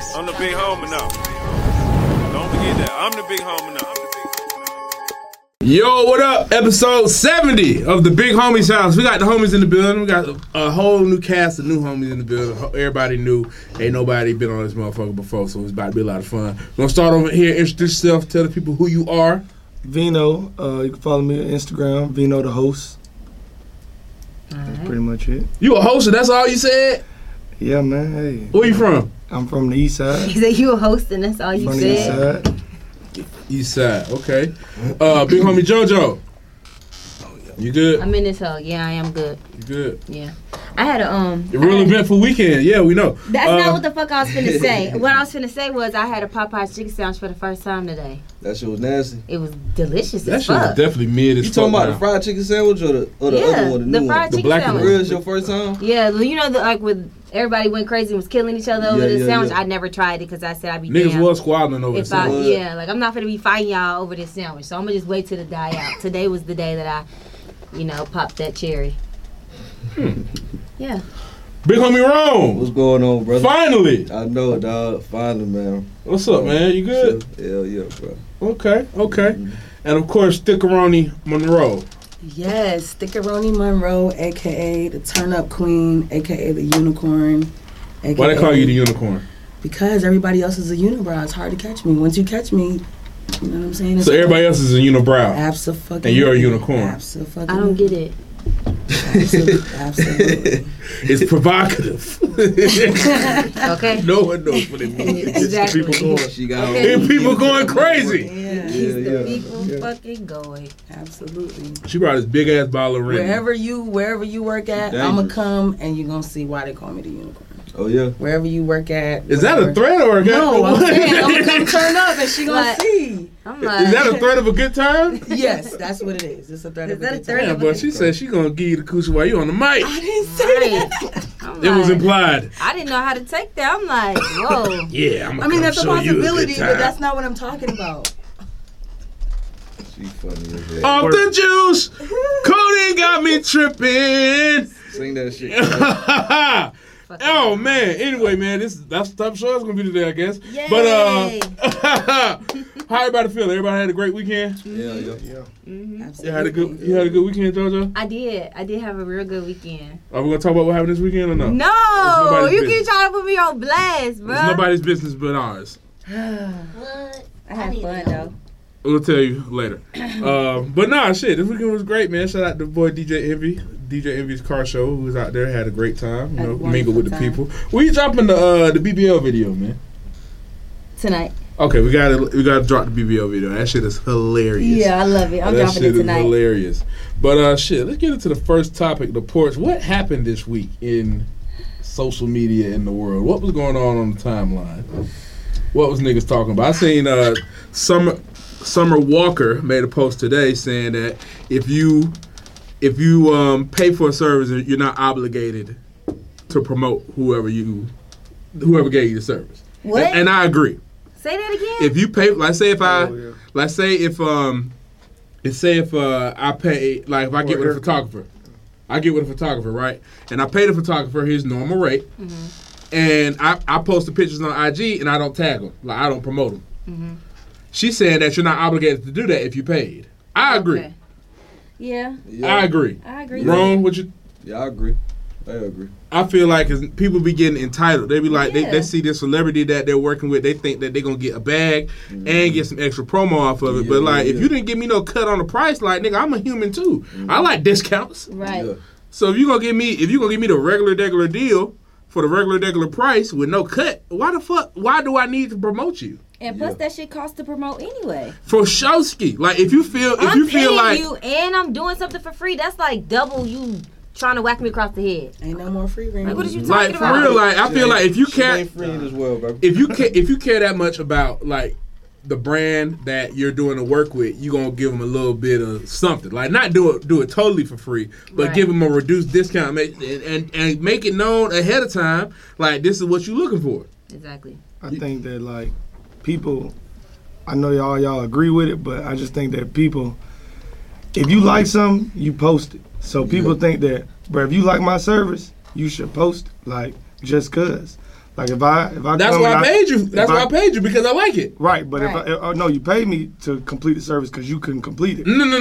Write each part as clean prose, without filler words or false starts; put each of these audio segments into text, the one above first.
I'm the big homie now. Don't forget that. I'm the big homie now. Yo, what up? Episode 70 of the Big Homies House. We got the homies in the building. We got a whole new cast of new homies in the building. Everybody new. Ain't nobody been on this motherfucker before, so it's about to be a lot of fun. We're going to start over here. Introduce yourself. Tell the people who you are. Vino. You can follow me on Instagram. Vino the host. That's pretty much it. You a host and that's all you said? Yeah, man. Hey. Where you from? I'm from the east side. He said you a host and that's all you From said? the east side. East side. Okay. Big homie JoJo. You good? I'm in this hole. Yeah, I am good. You good? Yeah. I had a Real eventful weekend. Yeah, we know. That's not what the fuck I was finna say. What I was finna say was I had a Popeye's chicken sandwich for the first time today. That shit was nasty. It was delicious That as shit was fuck. definitely mid as You fuck. talking about now. the fried chicken sandwich or the other one, the new fried one? chicken black one. sandwich. For real, it's your first time? Yeah, you know, like with everybody went crazy and was killing each other over Yeah, the yeah, sandwich. yeah. I never tried it because I said I'd be Niggas damned was squabbling over if it. like I'm not gonna be fighting y'all over this sandwich. So I'm gonna just wait till it die out. Today was the day that I, popped that cherry. Yeah. Big homie Rome. What's going on, brother? Finally. I know, dog. Finally, man. What's up, man? You good? Hell yeah, bro. Okay. And of course, Stickeroni Monroe. Yes, Stickeroni Monroe, a.k.a. the Turn Up Queen, a.k.a. the Unicorn. AKA, Why they call you the unicorn? Because everybody else is a unibrow. It's hard to catch me. Once you catch me, you know what I'm saying? It's So everybody else is a unibrow. Absolutely. And you're a unicorn. Absolutely. I don't get it. Absolutely. It's provocative. Okay. No one knows what it means. Exactly. It's people going. She got And people going crazy. Yeah. Keeps the people fucking going. Absolutely. She brought this big ass bottle of Remy. Wherever you work at, Dangerous. I'm going to come and you're going to see why they call me the Unicorn. Oh, yeah. Wherever you work at. Is that a whatever. threat or a good? No, I'm saying I'm going to come turn up and she going Like- to see. I'm like, Is that a threat of a good time? Yes, that's what it is. It's a threat Is of a that a good threat time. Yeah, but she said she gonna give you the coochie while you on the mic. I didn't say that. right. I'm It was like, implied. I didn't know how to take that. I'm like, whoa. Yeah, I'm gonna I mean, that's a show you possibility, good but time. that's not what I'm talking about. She funny as hell. Off the juice, Cody got me tripping. Sing that shit. Oh man. Anyway, man, that's the type of show it's gonna be today, I guess. Yay. But how everybody feel? Everybody had a great weekend. Yeah. Absolutely. You had a good weekend, JoJo. I did have a real good weekend. Are we gonna talk about what happened this weekend or no? No, nobody's you business. keep trying to put me on blast, bro. It's nobody's business but ours. What? I had fun though. We'll tell you later. But nah, shit, this weekend was great, man. Shout out to boy DJ Envy. DJ Envy's car show, who was out there, had a great time, Had a mingled with the wonderful people. When you dropping the BBL video, man? Tonight. Okay, we gotta drop the BBL video. That shit is hilarious. Yeah, I love it. I'm that dropping shit it tonight. is hilarious. But shit, let's get into the first topic, the porch. What happened this week in social media in the world? What was going on the timeline? What was niggas talking about? I seen Summer Walker made a post today saying that if you pay for a service, you're not obligated to promote whoever gave you the service. What? And I agree. Say that again. If you pay, let's say if I pay, like if I get with a photographer, right? And I pay the photographer his normal rate, and I post the pictures on IG and I don't tag them, like I don't promote them. She's saying that you're not obligated to do that if you paid. I agree. Okay. Yeah, I agree. I agree. Wrong? What you? Yeah, I agree. I feel like 'cause people be getting entitled. They be like, Yeah. they see this celebrity that they're working with. They think that they're going to get a bag and get some extra promo off of it. But like, if you didn't give me no cut on the price, like, nigga, I'm a human too. I like discounts. Right. Yeah. So if you gonna give me the regular deal for the regular price with no cut, why do I need to promote you? And plus, that shit costs to promote anyway. For showski. Like if you feel paying like you and I'm doing something for free, that's like double you trying to whack me across the head. Ain't no more free ring. Like, what is you like talking for about? real, like I feel like if you She care ain't free as well, bro. if you care that much about like the brand that you're doing the work with, you gonna give them a little bit of something. Like not do it totally for free, but Right. give them a reduced discount and make it known ahead of time. Like this is what you're looking for. Exactly. I think that like people, I know y'all agree with it, but I just think that people, if you like something, you post it. So people think that, bro, if you like my service, you should post it, like just cause. Like if I That's come why and I paid you. That's if why I paid you because I like it. Right, but Right. if no, you paid me to complete the service because you couldn't complete it. No.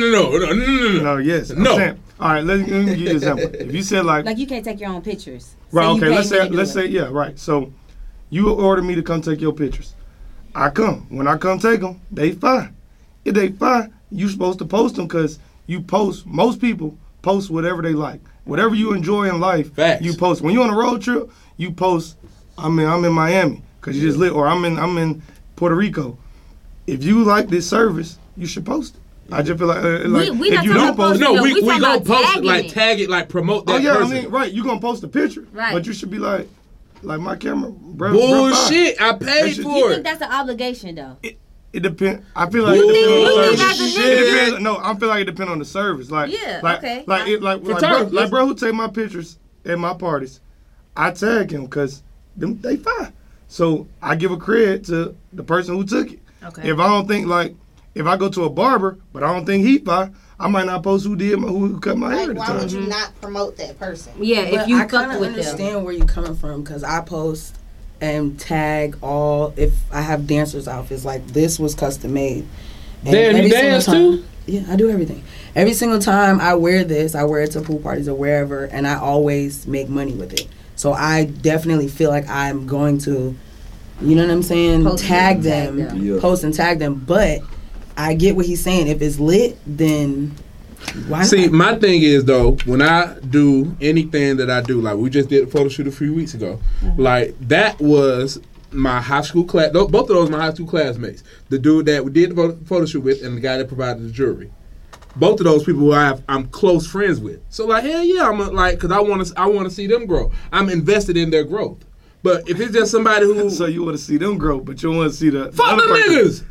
No, yes. I'm No. saying, all right, let me give you an example. If you said like Like you can't take your own pictures. right, Say you okay, paid let's me say to do let's it. say yeah, right. So you order me to come take your pictures. I come. When I come take them, they fine. If they fine, you supposed to post them because you post. Most people post whatever they like, whatever you enjoy in life. Facts. You post. When you on a road trip, you post. I'm in Miami because you just live, or I'm in Puerto Rico. If you like this service, you should post it. I just feel like, we if not you talking don't about post, No, No, we we talking gonna about post it, tagging like it. tag it, like promote that oh yeah, person. I mean, right, you gonna post a picture, Right. but you should be like my camera, bro. Bullshit! I That paid shit- for You it. think that's an obligation though? It depends. I feel like You it depends think- on the you think service. that's a It nigga? depends. No, I feel like it depends on the service. Like, Yeah, like, okay. like Photographers. bro who take my pictures at my parties, I tag him because they fine. So I give a credit to the person who took it. Okay. If I don't think if I go to a barber, but I don't think he fine, I might not post who cut my hair Like, at the why time. would you not promote that person? Yeah, But if you I fuck kind of with them. understand where you're coming from because I post and tag all. If I have dancers' outfits, like this was custom made. And Damn, you every single dance time- too? Yeah, I do everything. Every single time I wear this, I wear it to pool parties or wherever, and I always make money with it. So I definitely feel like I'm going to, you know what I'm saying, Post tag and tag them, them. Yeah. post and tag them. But I get what he's saying. If it's lit, then why See, not? my thing is though, when I do anything that I do, like we just did a photo shoot a few weeks ago, like that was my high school class. Both of those my high school classmates. The dude that we did the photo shoot with, and the guy that provided the jewelry. Both of those people who I'm close friends with. So like hell yeah, I'm like because I want to see them grow. I'm invested in their growth. But if it's just somebody who So you want to see them grow, but you don't want to see the fuck other them person.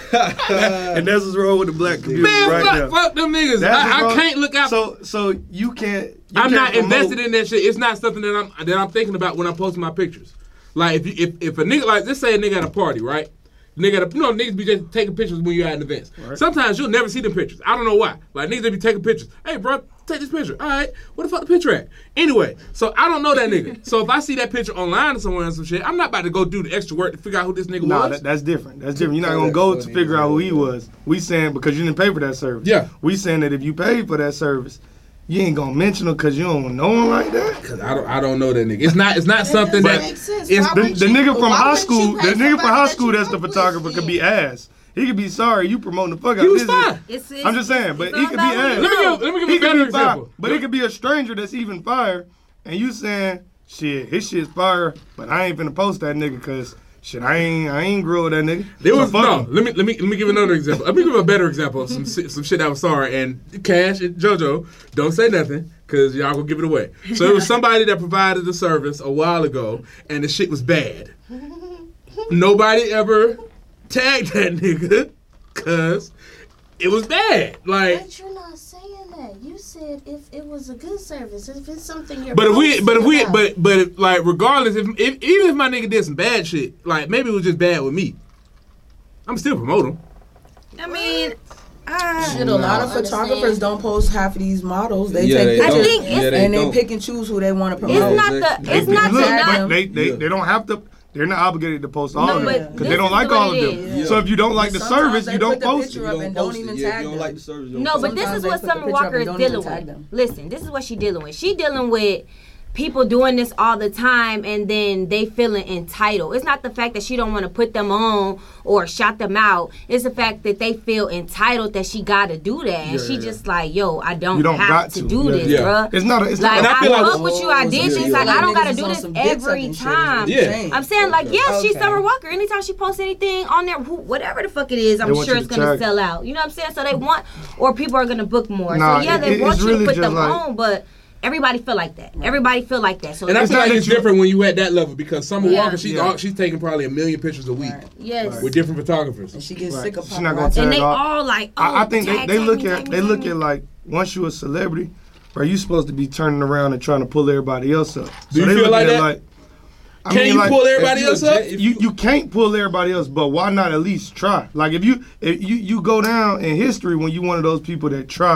niggas, And that's what's wrong with the black community man, right now. fuck them niggas. That's what's I wrong. can't look out. So you can't. I'm not invested in that shit. It's not something that I'm thinking about when I'm posting my pictures. Like if a nigga, like let's say a nigga at a party, right? Nigga, niggas be just taking pictures when you're at an event. Right. Sometimes you'll never see them pictures. I don't know why. Like niggas they be taking pictures. Hey, bro, take this picture. All right, where the fuck the picture at? Anyway, so I don't know that nigga. So if I see that picture online or somewhere and some shit, I'm not about to go do the extra work to figure out who this nigga Nah, was. that's different. That's different. You're not gonna go to figure out who he was. We saying because you didn't pay for that service. Yeah. We saying that if you paid for that service, you ain't gonna mention him because you don't know him like that. Cause I don't know that nigga. It's not something doesn't that make sense. it's Why The, would the you- nigga from why high wouldn't you school, pay the nigga from somebody high that school you that's the fuck with? photographer could be ass. He could be sorry you promoting the fuck out. he was This is- fine. It's I'm just saying, but it's he all could be about ass. who Let me you know. give He a better could be fire, example. but it could be a stranger that's even fire, and you saying, shit, his shit's fire, but I ain't finna post that nigga because shit, I ain't grow with that nigga. There So was fuck no. him. Let me give another example. Let me give a better example of some shit that was sorry. And Cash and JoJo, don't say nothing because y'all gonna give it away. So it was somebody that provided the service a while ago, and the shit was bad. Nobody ever tagged that nigga because it was bad. Like, But you're not saying that. You said if it was a good service, if it's something you're. but about. like regardless, even if my nigga did some bad shit, like maybe it was just bad with me, I'm still promoting him. I mean, Shit, a lot of I photographers understand. don't post half of these models. They Yeah, take they pictures don't. think it's- Yeah, they and they don't. pick and choose who they want to promote. it's not the. It's not Look, the. tag but them. they don't have to. They're not obligated to post all No, of but them because this they don't is like what all of it them. is. So if you don't like the Sometimes service, they you put don't the post picture it. up and don't even Yeah, if tag you don't them. like the service, you don't No, post but it. this Sometimes is they what put the Summer picture up Walker and is don't even dealing tag with. them. Listen, this is what she dealing with. She dealing with people doing this all the time and then they feeling entitled. It's not the fact that she don't want to put them on or shout them out. It's the fact that they feel entitled that she got to do that. And she just like, yo, I You don't don't have got to to. do Yeah. this, Yeah. bruh. It's not. It's Like, And I not. feel I like- fuck with you, I did Yeah, this. yeah. Like, I don't got to Niggas do on this some dick every sucking shit. time. Yeah. I'm saying, like, yeah, she's Okay. Summer Walker. Anytime she posts anything on there, whatever the fuck it is, I'm They want sure you it's to going to tag. sell out. You know what I'm saying? So they want, or people are going to book more. Nah, So, yeah, they it- want it's you really to put just them like- on, but everybody feel like that. Everybody feel like that. So And I It's feel not like that it's you- different when you at that level because Summer Yeah. Walker, she's taking probably 1 million pictures a week Right. yes. with different photographers. And she gets Right. sick of She not gonna paparazzi. tag And they all- all like, oh, I think tag, they tag look me, at tag me, they tag look me. at like once you a celebrity, bro, you supposed to be turning around and trying to pull everybody else up. Do you they feel look like at it that? I Can mean, you like, pull everybody if you else a up? jet- You can't pull everybody else, but why not at least try? Like if you go down in history when you one of those people that try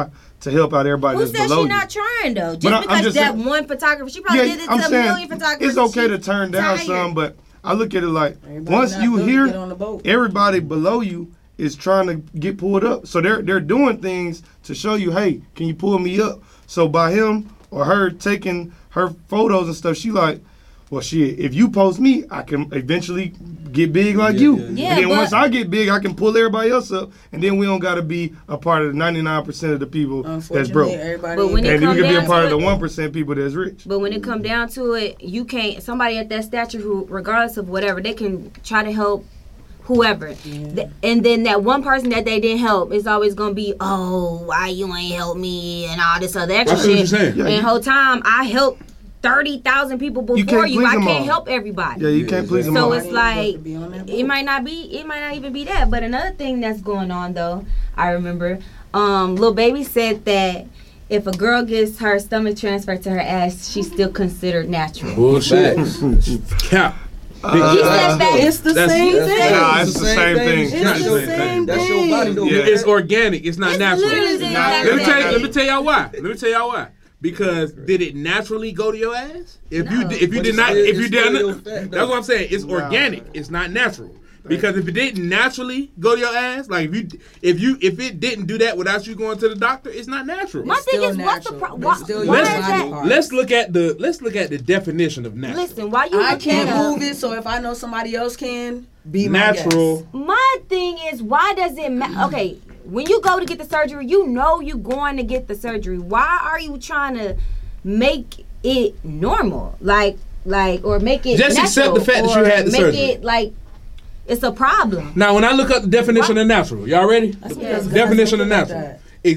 to help out everybody Who that's said below she you. not trying though? Just But I'm because just that saying- one photographer, she probably did it to I'm a saying million photographers. it's okay to She turn down tired. some, but I look at it like Everybody once not you built to hear get on the boat. everybody below you is trying to get pulled up, so they're doing things to show you, hey, can you pull me up? So by him or her taking her photos and stuff, she like, well, shit, if you post me, I can eventually get big like you. Yeah, And then but- once I get big, I can pull everybody else up, and then we don't got to be a part of the 99% of the people that's Unfortunately, broke. everybody. But when it And you come can be a down part of to the it- 1% people that's rich. But when it come down to it, you can't. Somebody at that stature who, regardless of whatever, they can try to help whoever. And then that one person that they didn't help is always gonna be, oh, why you ain't help me and all this other extra I see what shit. you're saying. Yeah, And you- the whole time I helped 30,000 people You before can't you. please I them can't all. help everybody. Yeah, you can't please them So all. it's like Be on that it boat. might not even be that. But another thing that's going on though, I remember, Lil Baby said that if a girl gets her stomach transferred to her ass, she's still considered natural. Bullshit. Facts. Cap. He said that. It's the That's- same that's- thing. Nah, it's the same thing. It's the same That's your thing. body though. Yeah. It's organic. It's not It's natural. literally the exact Let me same tell you. Let me thing. tell y'all why. Let me tell y'all why. Because did it naturally go to your ass? If you No. did But not, it's if you still did your not, fat, that's though. what I'm saying. It's Nah. organic. It's not natural. Because if it didn't naturally go to your ass, like if it didn't do that without you going to the doctor, it's not natural. My thing still is, what's the natural, problem? but Why, it's still why your is body that? part. Let's look at the definition of natural. Listen, why you I looking can't up? move it, so if I know somebody else can, be my Natural. guest. My thing is, why does it matter? Okay, when you go to get the surgery, you know you going to get the surgery. Why are you trying to make it normal? Like, or make it Just accept the natural, fact that you or had the make surgery. it like it's a problem. Now, when I look up the definition of natural, y'all ready? That's Yeah. because Definition of guys think natural: like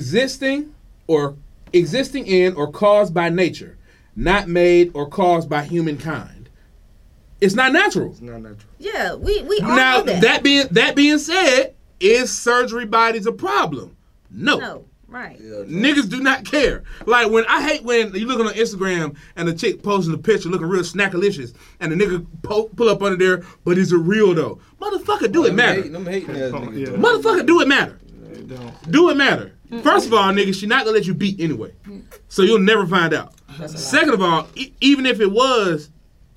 existing in or caused by nature, not made or caused by humankind. It's not natural. It's not natural. Yeah, we all Now, know that. that being said, is surgery bodies a problem? No. Right. Niggas do not care. Like I hate when you looking on Instagram and the chick posting a picture looking real snackalicious and the nigga pull up under there, but is it real though? Motherfucker, do it matter? Them hating ass niggas. Yeah. though. Motherfucker, do it matter? It don't. Do it matter? First of all, nigga, she not gonna let you beat anyway, so you'll never find out. Second of all, even if it was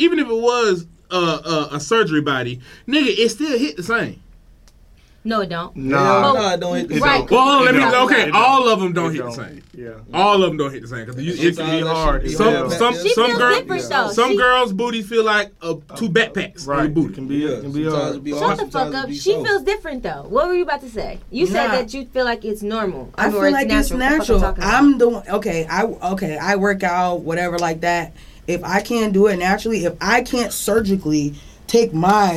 a surgery body, nigga, it still hit the same. No, it don't. Nah. Nah, it don't hit the It same. don't. Well, hold on, let me. It don't. Okay, It don't. all of them don't It hit the don't. same. Yeah. All of them don't hit the same because It can be hard. as hell. some She some feels girls different though. some She- girls booty feel like two backpacks on Right. your booty. It can be. Yeah, It can be sometimes hard. it be Shut hard, the fuck sometimes it up. be She soft. feels different though. What were you about to say? You said Nah. that you feel like it's normal. I Or feel like it's What the fuck natural. talking about? I'm the one. Okay, I work out, whatever like that. If I can't do it naturally, if I can't surgically take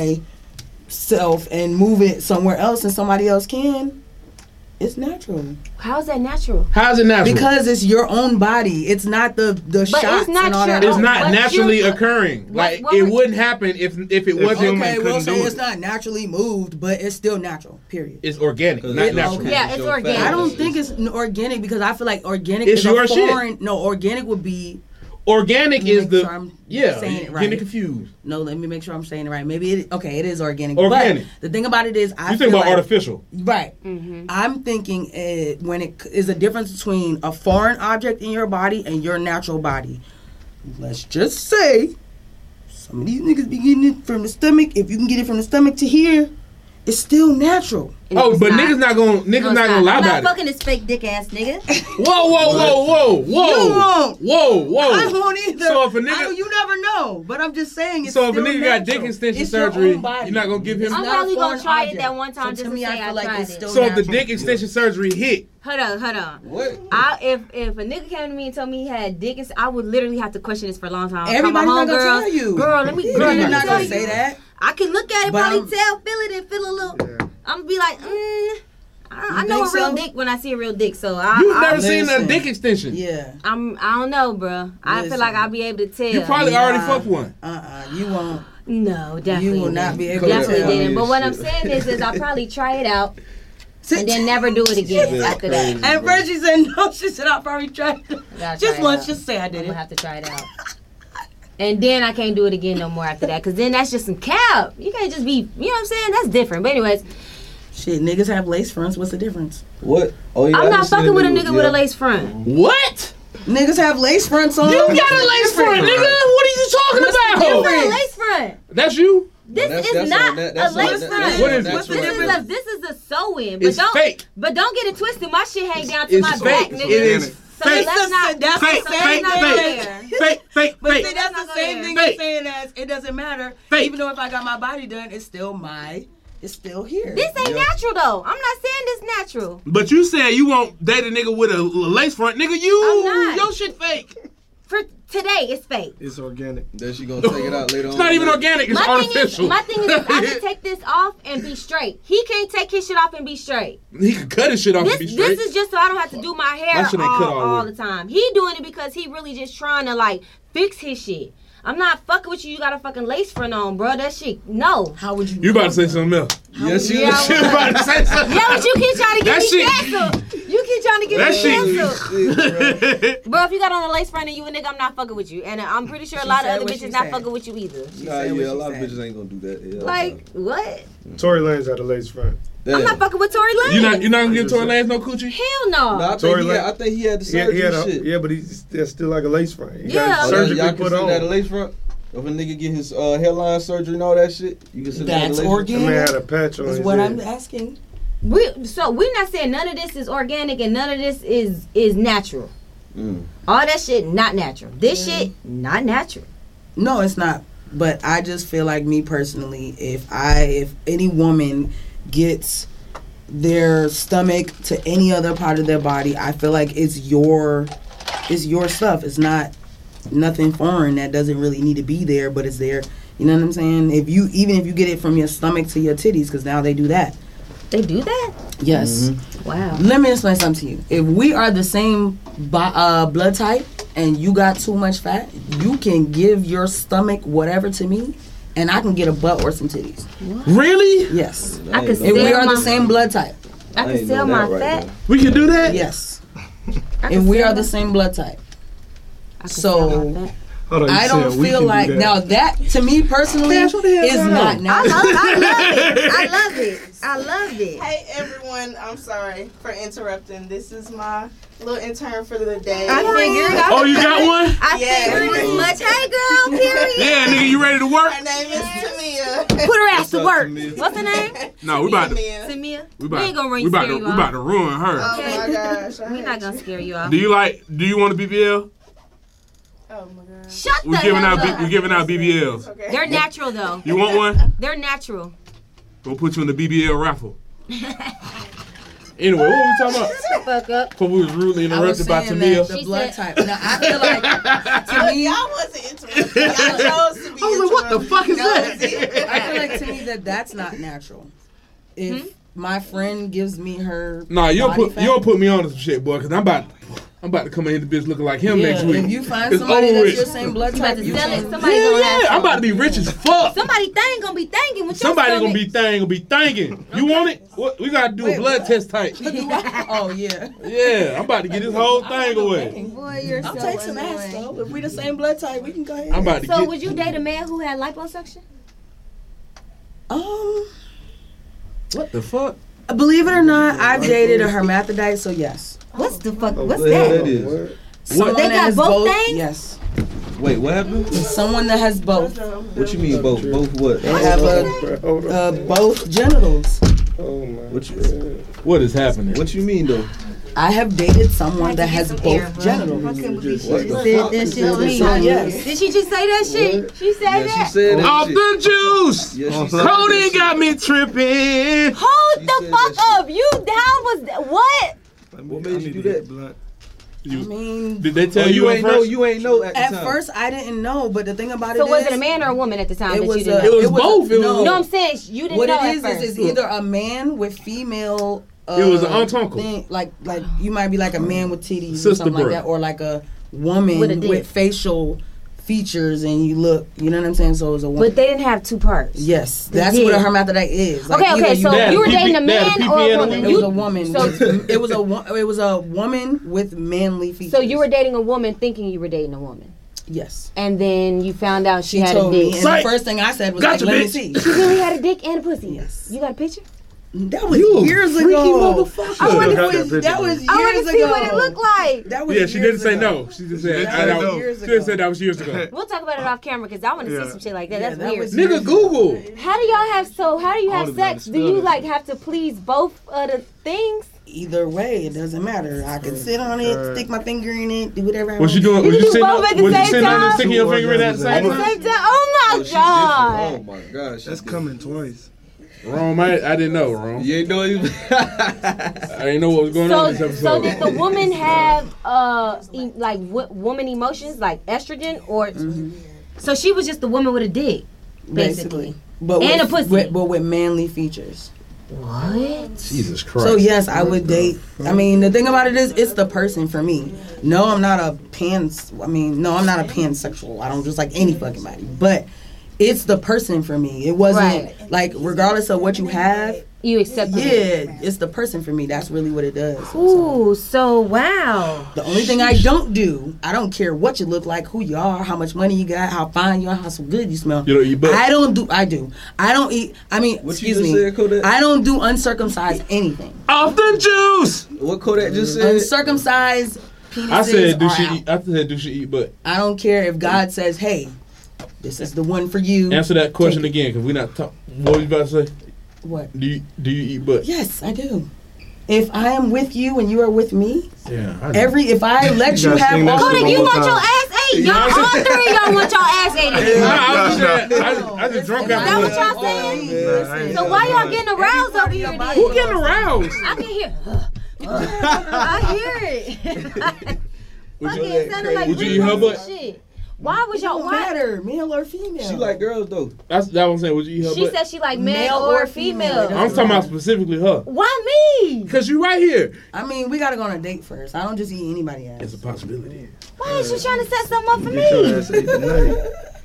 myself and move it somewhere else and somebody else can, it's natural. How's that natural? How's it natural? Because it's your own body. It's not the But shots it's not and all your that. it's own. not But naturally you're- occurring. what- Like what it would- wouldn't happen if it wasn't. Okay, we'll couldn't say do it's it. not naturally moved, but it's still natural. Period. It's organic, not It's natural. okay. Yeah, it's your organic. fat. I don't think it's organic because I feel like organic It's is your a shit. foreign. No, organic would be. Organic Let me is make the sure I'm yeah. saying it You're right. getting confused. No, let me make sure I'm saying it right. Maybe it is organic. Organic. But the thing about it is, I You feel think about like, artificial? Right. I'm thinking when it is a difference between a foreign object in your body and your natural body. Let's just say some of these niggas be getting it from the stomach. If you can get it from the stomach to here, it's still natural. And Oh, it's but not. niggas not gonna No, it's lie I'm about not it. fucking this fake dick ass nigga. Whoa, whoa. You won't. Whoa. I won't either. So if a nigga- you never know. But I'm just saying. It's So if a still nigga got natural. dick extension It's your own surgery, body. you're not gonna give him. It's I'm not a probably gonna foreign try it object. that one time So just to to me, say I I feel like tried it's it. still So if the natural. dick extension surgery hit, Hold on. What? If a nigga came to me and told me he had dick, I would literally have to question this for a long time. Everybody's Call my not gonna homegirls, tell you. Girl, let me You're let me not tell gonna you. say that. I can look at it, But probably I'm- feel it, and feel a little. Yeah. I'm gonna be like, I know a think real so? dick when I see a real dick. So you've never seen a Listen. dick extension. Yeah. I don't know, bro. I feel Listen. like I'll be able to tell. You probably already fucked one. You won't. No, definitely. You will not be able to Definitely tell. didn't. But what I'm Shit. saying is I'll probably try it out and then never do it again That's after that. crazy. And first she said no. She said I'll probably try it. I gotta Just try it once. out. Just say I I'm did gonna it. have to try it out. And then I can't do it again no more after that, because then that's just some cap. You can't just be, you know what I'm saying? That's different. But anyways, Shit, niggas have lace fronts. What's the difference? What? Oh yeah. I'm I not just seen fucking with a the- nigga with a lace front. What? Niggas have lace fronts on. You got a lace front, nigga. What are you talking This about? is a lace front. That's you. This that's is on not that- a that's on lace that- front. that's What on is that it? front. This is a sew-in. It's fake. But don't get it twisted. My shit hang down to It's my fake. back, nigga. It is So fake. let's not. That's the Fake, same fake, not thing. there. Fake. But see, Fake. that's not the same fair. thing Fake. you're saying as it doesn't matter. Fake. Even though if I got my body done, it's still here. This ain't natural though. I'm not saying this natural. But you said you won't date a nigga with a lace front, nigga. I'm not. Your shit fake. For today, it's fake. It's organic. Then she gonna take it out later on. It's not even organic. It's artificial. My thing is, I can take this off and be straight. He can't take his shit off and be straight. He could cut his shit off and be straight. This is just so I don't have to do my hair My shit ain't cut all all the the way. time. He doing it because he really just trying to like fix his shit. I'm not fucking with you. You got a fucking lace front on, bro. That shit, no. How would you? You about to say something else? Yes, she Yeah, You about to say something? Yeah, but you keep trying to get That me shit- canceled. You keep trying to get That me shit- canceled. Bro, if you got on a lace front and you a nigga, I'm not fucking with you. And I'm pretty sure a lot of said other what bitches she not said. fucking with you either. Nah, said yeah, what a she lot of said. bitches ain't gonna do that. Yeah, Like, what? Tory Lanez had a lace front. damn. I'm not fucking with Tory Lanez. You're not gonna get Tory Lanez no coochie? Hell no. Nah, Tory I think he had the surgery shit. Yeah, but he's still like a lace front. He Yeah. got Oh, surgery y'all put consider that a on. lace front? If a nigga get his hairline surgery and all that shit, you consider that a That's lace front? That man organic. had a patch on Is his what head. I'm asking. We're not saying none of this is organic and none of this is natural. Mm. All that shit not natural. This shit not natural. No, it's not. But I just feel like me personally, if any woman gets their stomach to any other part of their body, I feel like it's your stuff. It's not nothing foreign that doesn't really need to be there, but it's there. You know what I'm saying? Even if you get it from your stomach to your titties, because now they do that. They do that? Yes. Wow. Let me explain something to you. If we are the same blood type and you got too much fat, you can give your stomach whatever to me, and I can get a butt or some titties. Really? Yes. I could If we sell are my the same blood type. I can sell my fat. We can do that? Yes. I If can we sell are the my- same blood type. I can So, sell my fat. Hold on, you I said don't we feel can do like that. now that to me personally Cash, what the hell is going not on? now. I love it. I love it. I love it. Hey everyone, I'm sorry for interrupting. This is my little intern for the day. I figured. Oh, you got one? I Yeah. figured as much. Hey, girl, period. Yeah, nigga, you ready to work? Her name is Tamia. Put her ass to up, work. Tamia? What's her name? No, we about to Tamia. Tamia. We ain't gonna we about scare to you we off. about to ruin her. Oh my gosh. I We hate not gonna you. scare you off. Do you want a BBL? Oh my gosh. Shut We the giving hell out up. we giving out BBLs. Okay. They're natural though. You want one? They're natural. We'll put you in the BBL raffle. Anyway, what were we talking about? Fuck up. Before we was rudely I was interrupted by saying that Tamia. the She blood said- type. Now I feel like to me, Y'all wasn't interrupted. Y'all chose to be I was like, what the interrupted. fuck is Nosy. that? I feel like to me that's not natural. If my friend gives me her Nah, you body don't fat, put me on to some shit, boy, because I'm about to come in the bitch looking like him yeah, next week. if you find It's somebody over that's with. your same blood You about type, to you sell it. can. Somebody Hell gonna yeah, have I'm about to be rich as fuck. Somebody gonna be thinking with your Somebody stomach. gonna be thinking. You want it? What, we gotta do a blood test type. Oh yeah. Yeah, I'm about to get this whole thing away. Boy, you're I'll so take some ass annoying. though. If we the same blood type, we can go ahead. I'm about to So get. would you date a man who had liposuction? What the fuck? Believe it or not, I've dated a hermaphrodite, so yes. What's the fuck? What's What the hell that? that is? Someone They that got has both things? Yes. Wait, what happened? Someone that has both. What you mean both? Both what? They have Hold on. both genitals. Oh my. What you, What is happening? what you mean though? I have dated someone that has some both air, bro. genitals. What the Said fuck? that shit to me. So yes. Did she just say that shit? She said Yeah, that. she said that Off shit. the juice. Yeah, she said Cody that got me tripping. Hold She the said fuck that up. You how was that? What? What made you do that? Blunt. I mean, Did they Oh, tell you at ain't know. first? You ain't know at the at time. first I didn't know, but the thing about So it was is, it a man or a woman at the time it that was you didn't a- know? It was it was both. a- It was no. No, I'm saying you didn't what know it at is first. is either a man with female. It was an aunt uncle. Thing, like you might be like a man with titties or Sister something like bro. that, or like a woman With a dick. with facial features, and you look. You know what I'm saying? So it was a woman. But they didn't have two parts. Yes, The that's what a dick. hermaphrodite is. Like, Okay, either okay. So They had you were a PP dating a they had a man PP or a and a woman? it You- was a woman. So, it was a woman with manly features. so you were dating a woman thinking you were dating a woman, yes. and then you found out she She had a told me, dick. and Psych. the first thing I said was, Gotcha, like, "Let me bitch. see." She really had a dick and a pussy. Yes. You got a picture? That was You a years freaky ago. motherfucker. I want Got that to picture, that was man. years I want to ago. see what it looked like. That was Yeah, she didn't years say ago. no. She just said, That I was don't. years She ago. just said that was years ago. We'll talk about it off camera because I want to Yeah. see some shit like that. Yeah, That's that weird. was- Nigga, Google. How do y'all have All the sex? brothers Do you spelled it. like have to please both of the things? Either way, it doesn't matter. I can sit on it, stick my finger in it, do whatever I Was want. you doing? You Was you do sitting both up? at the Was you same sitting there time? sticking your finger in at the At same the time? same time? Oh my Oh, she god! different. Oh my gosh. That's coming twice. Rome, I didn't know, Rome. You ain't know you. I didn't know what was going on in this So episode. did the woman have like woman emotions like estrogen or? So she was just the woman with a dick, basically. But And with, a pussy. but with manly features. What? Jesus Christ. So yes, I would date. I mean, the thing about it is, it's the person for me. No, I'm not a pansexual. I don't just like any fucking body. But it's the person for me. It wasn't Right. like regardless of what you have. You accept it? Yeah, it's the person for me. That's really what it does. Ooh, so wow. The only thing I don't do, I don't care what you look like, who you are, how much money you got, how fine you are, how so good you smell. You don't eat butt? I do. I don't eat. I mean, What you excuse just me. said, Kodak? I don't do uncircumcised anything. Off the juice. What Kodak just said? Uncircumcised penises. I said, do are she out. eat? I said, do she eat butt? I don't care if God says, "Hey, this is the one for you." Answer that question Take it. again, because we're not talking. What were you about to say? What? Do you eat butt? Yes, I do. If I am with you and you are with me, Yeah. if I let you gotta have sing that all shit Kodak, one you more want time. your ass ate. Y'all, all three of y'all want your ass ate. I just drunk Is that out. what y'all saying? So why y'all getting aroused over here then? Who getting aroused? I can hear. I hear it. Would Fucking you, sounded like would you eat her Rico butt? and shit. Why was it y'all? don't Why? matter, male or female. She like girls though. That's that one saying. Would you eat her She butt? said she like male Male or or female. female. I'm talking about specifically her. Why me? Cause you right here. I mean, we gotta go on a date first. I don't just eat anybody ass. It's a possibility. Why is you trying to set something up for Get your me? ass ate tonight.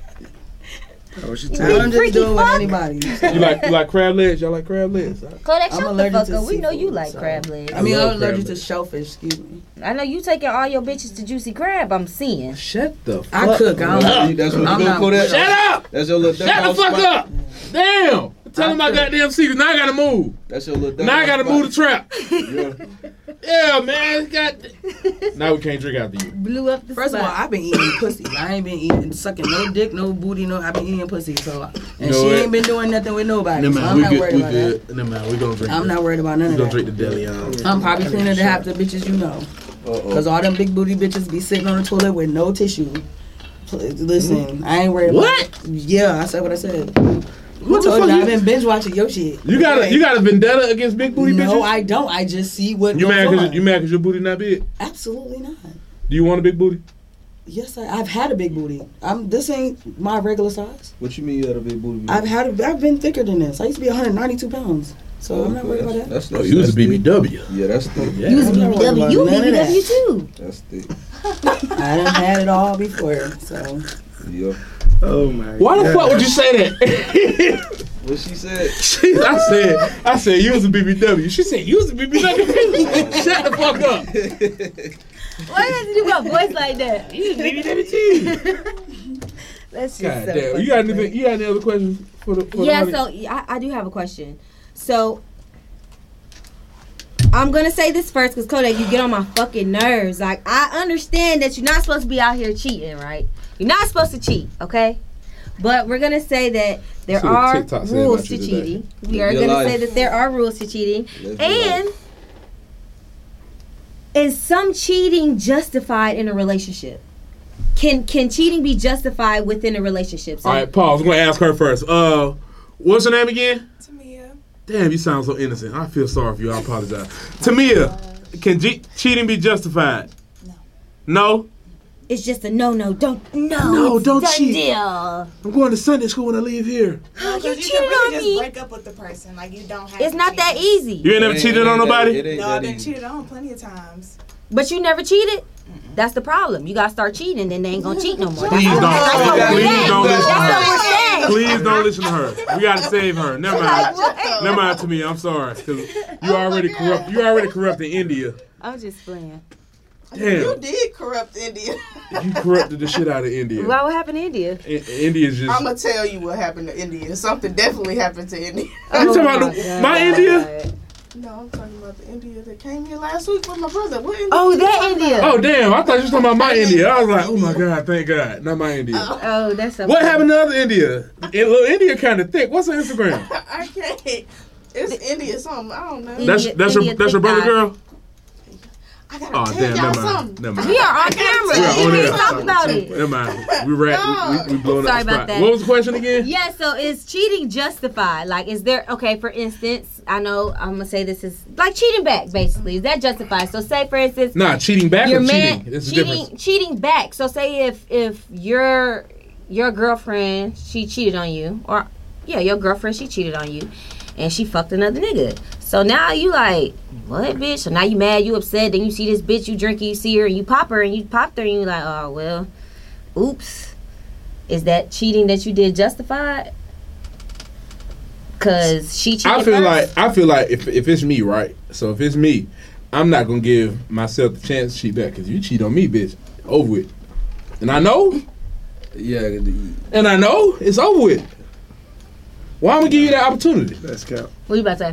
That's what she I tell don't you. just freaky do it with fuck. anybody. You like crab legs? Y'all like crab legs? Kodak, I'm shut the allergic fuck to up. We know you seafood, like so- crab legs. I mean, I love I'm allergic crab to legs. shellfish. Excuse me. I know you taking all your bitches to Juicy Crab. I'm seeing. Shut the fuck I cook. I don't. That's what I'm you do, not- Kodak. Shut up! That's your little. Shut the fuck up! Damn! Tell him I cook. goddamn secret. Now I gotta move. That's your little. Now I gotta move the trap. Yeah. Yeah, man. Now we can't drink after you. Blew up the First of all, spot. I've been eating pussy. I ain't been eating sucking no dick, no booty, no. I've been eating pussy. So, and You know she what? ain't been doing nothing with nobody. No So man, I'm we not good. worried We about good. No man, we gonna drink. that. I'm not worried about none We of gonna that. drink the deli on. I'm probably cleaner than half the bitches you know. Cause all them big booty bitches be sitting on the toilet with no tissue. Listen, I ain't worried about What? Yeah, I said what I said. What the Told fuck? you, I've been binge watching your shit. You got a vendetta against big booty No, bitches? I don't. I just see what You goes mad on. cause your booty not big? Absolutely not. Do you want a big booty? Yes, I've had a big booty. This ain't my regular size. What you mean you had a big booty? I've been thicker than this. I used to be 192 pounds. So I'm not worried about that. That's Oh, you was a BBW. Yeah, that's thick. Yeah. You was a I'm not worried BBW. about You a none of that. BBW too. That's thick. I done had it all before. So Yeah. Oh my god. Why the fuck would you say that? What she said? I said you was a BBW. She said you was a BBW. Shut the fuck up. Why you have to do my voice like that? You was a BBW too. That's just God so damn. funny. You got anything? You got any other questions for the? Yeah, the audience? so I do have a question. So I'm gonna say this first because Kodak, you get on my fucking nerves. Like, I understand that you're not supposed to be out here cheating, right? You're not supposed to cheat, okay? But we're gonna say that there See what are TikTok said rules about to you today. cheating. We Live are your gonna life. say that there are rules to cheating, Live your and life. is some cheating justified in a relationship? Can cheating be justified within a relationship? So All right, pause. I'm gonna ask her first. What's her name again? Tamia. Damn, you sound so innocent. I feel sorry for you. I apologize. Tamia, can cheating be justified? No. it's just a no. No, It's don't done cheat. Deal. I'm going to Sunday school when I leave here. No, You because you cheated can really on just me. break up with the person. Like, you don't have It's to not cheat. that easy. You ain't never cheated on nobody? It ain't No, that I've been easy. cheated on plenty of times. But you never cheated? That's the problem. You gotta start cheating, then they ain't gonna cheat no more. Please That's don't. what we're Please saying. don't listen to That's her. what we're saying. Please don't listen to her. We gotta save her. Never mind. What? Never mind to me. I'm sorry. 'Cause you already corrupt in India. I'm just playing. You Damn, did corrupt India. you corrupted the shit out of India. Why what happened to India? India's just. I'm gonna tell you what happened to India. Something definitely happened to India. You talking about my India? No, I'm talking about the India that came here last week with my brother. What India? Oh, you that talking India. about? Oh damn! I thought you was talking about my India. I was like, oh my god, thank God, not my India. Oh, that's a What happened to other India? Little India kind of thick. What's her Instagram? I can't. It's India something. I don't know. That's India your brother, girl. I gotta Oh tell damn! y'all Never mind. something. Never mind. We are on camera. We are on You air. can't talk about it. Never mind. We blowing Sorry up the about spot. that. What was the question again? Yeah, so is cheating justified? Like, is there, okay, for instance, I know I'm going to say this is like cheating back, basically. Is that justified? So say, for instance, Nah, cheating back your or man, cheating? There's a difference. cheating back. So say if your girlfriend, she cheated on you, or, yeah, your girlfriend, she cheated on you, and she fucked another nigga. So now you like, what, bitch? So now you mad, you upset, then you see this bitch, you drink, you see her, and you pop her, and you popped her, and you like, oh, well, oops. Is that cheating that you did justified? Cause she cheated I first? feel like if it's me, right? So if it's me, I'm not gonna give myself the chance to cheat back. Cause you cheat on me, bitch, over with. And I know, Yeah. and I know it's over with. Why I'm gonna give you that opportunity? That's cap. What you about to say?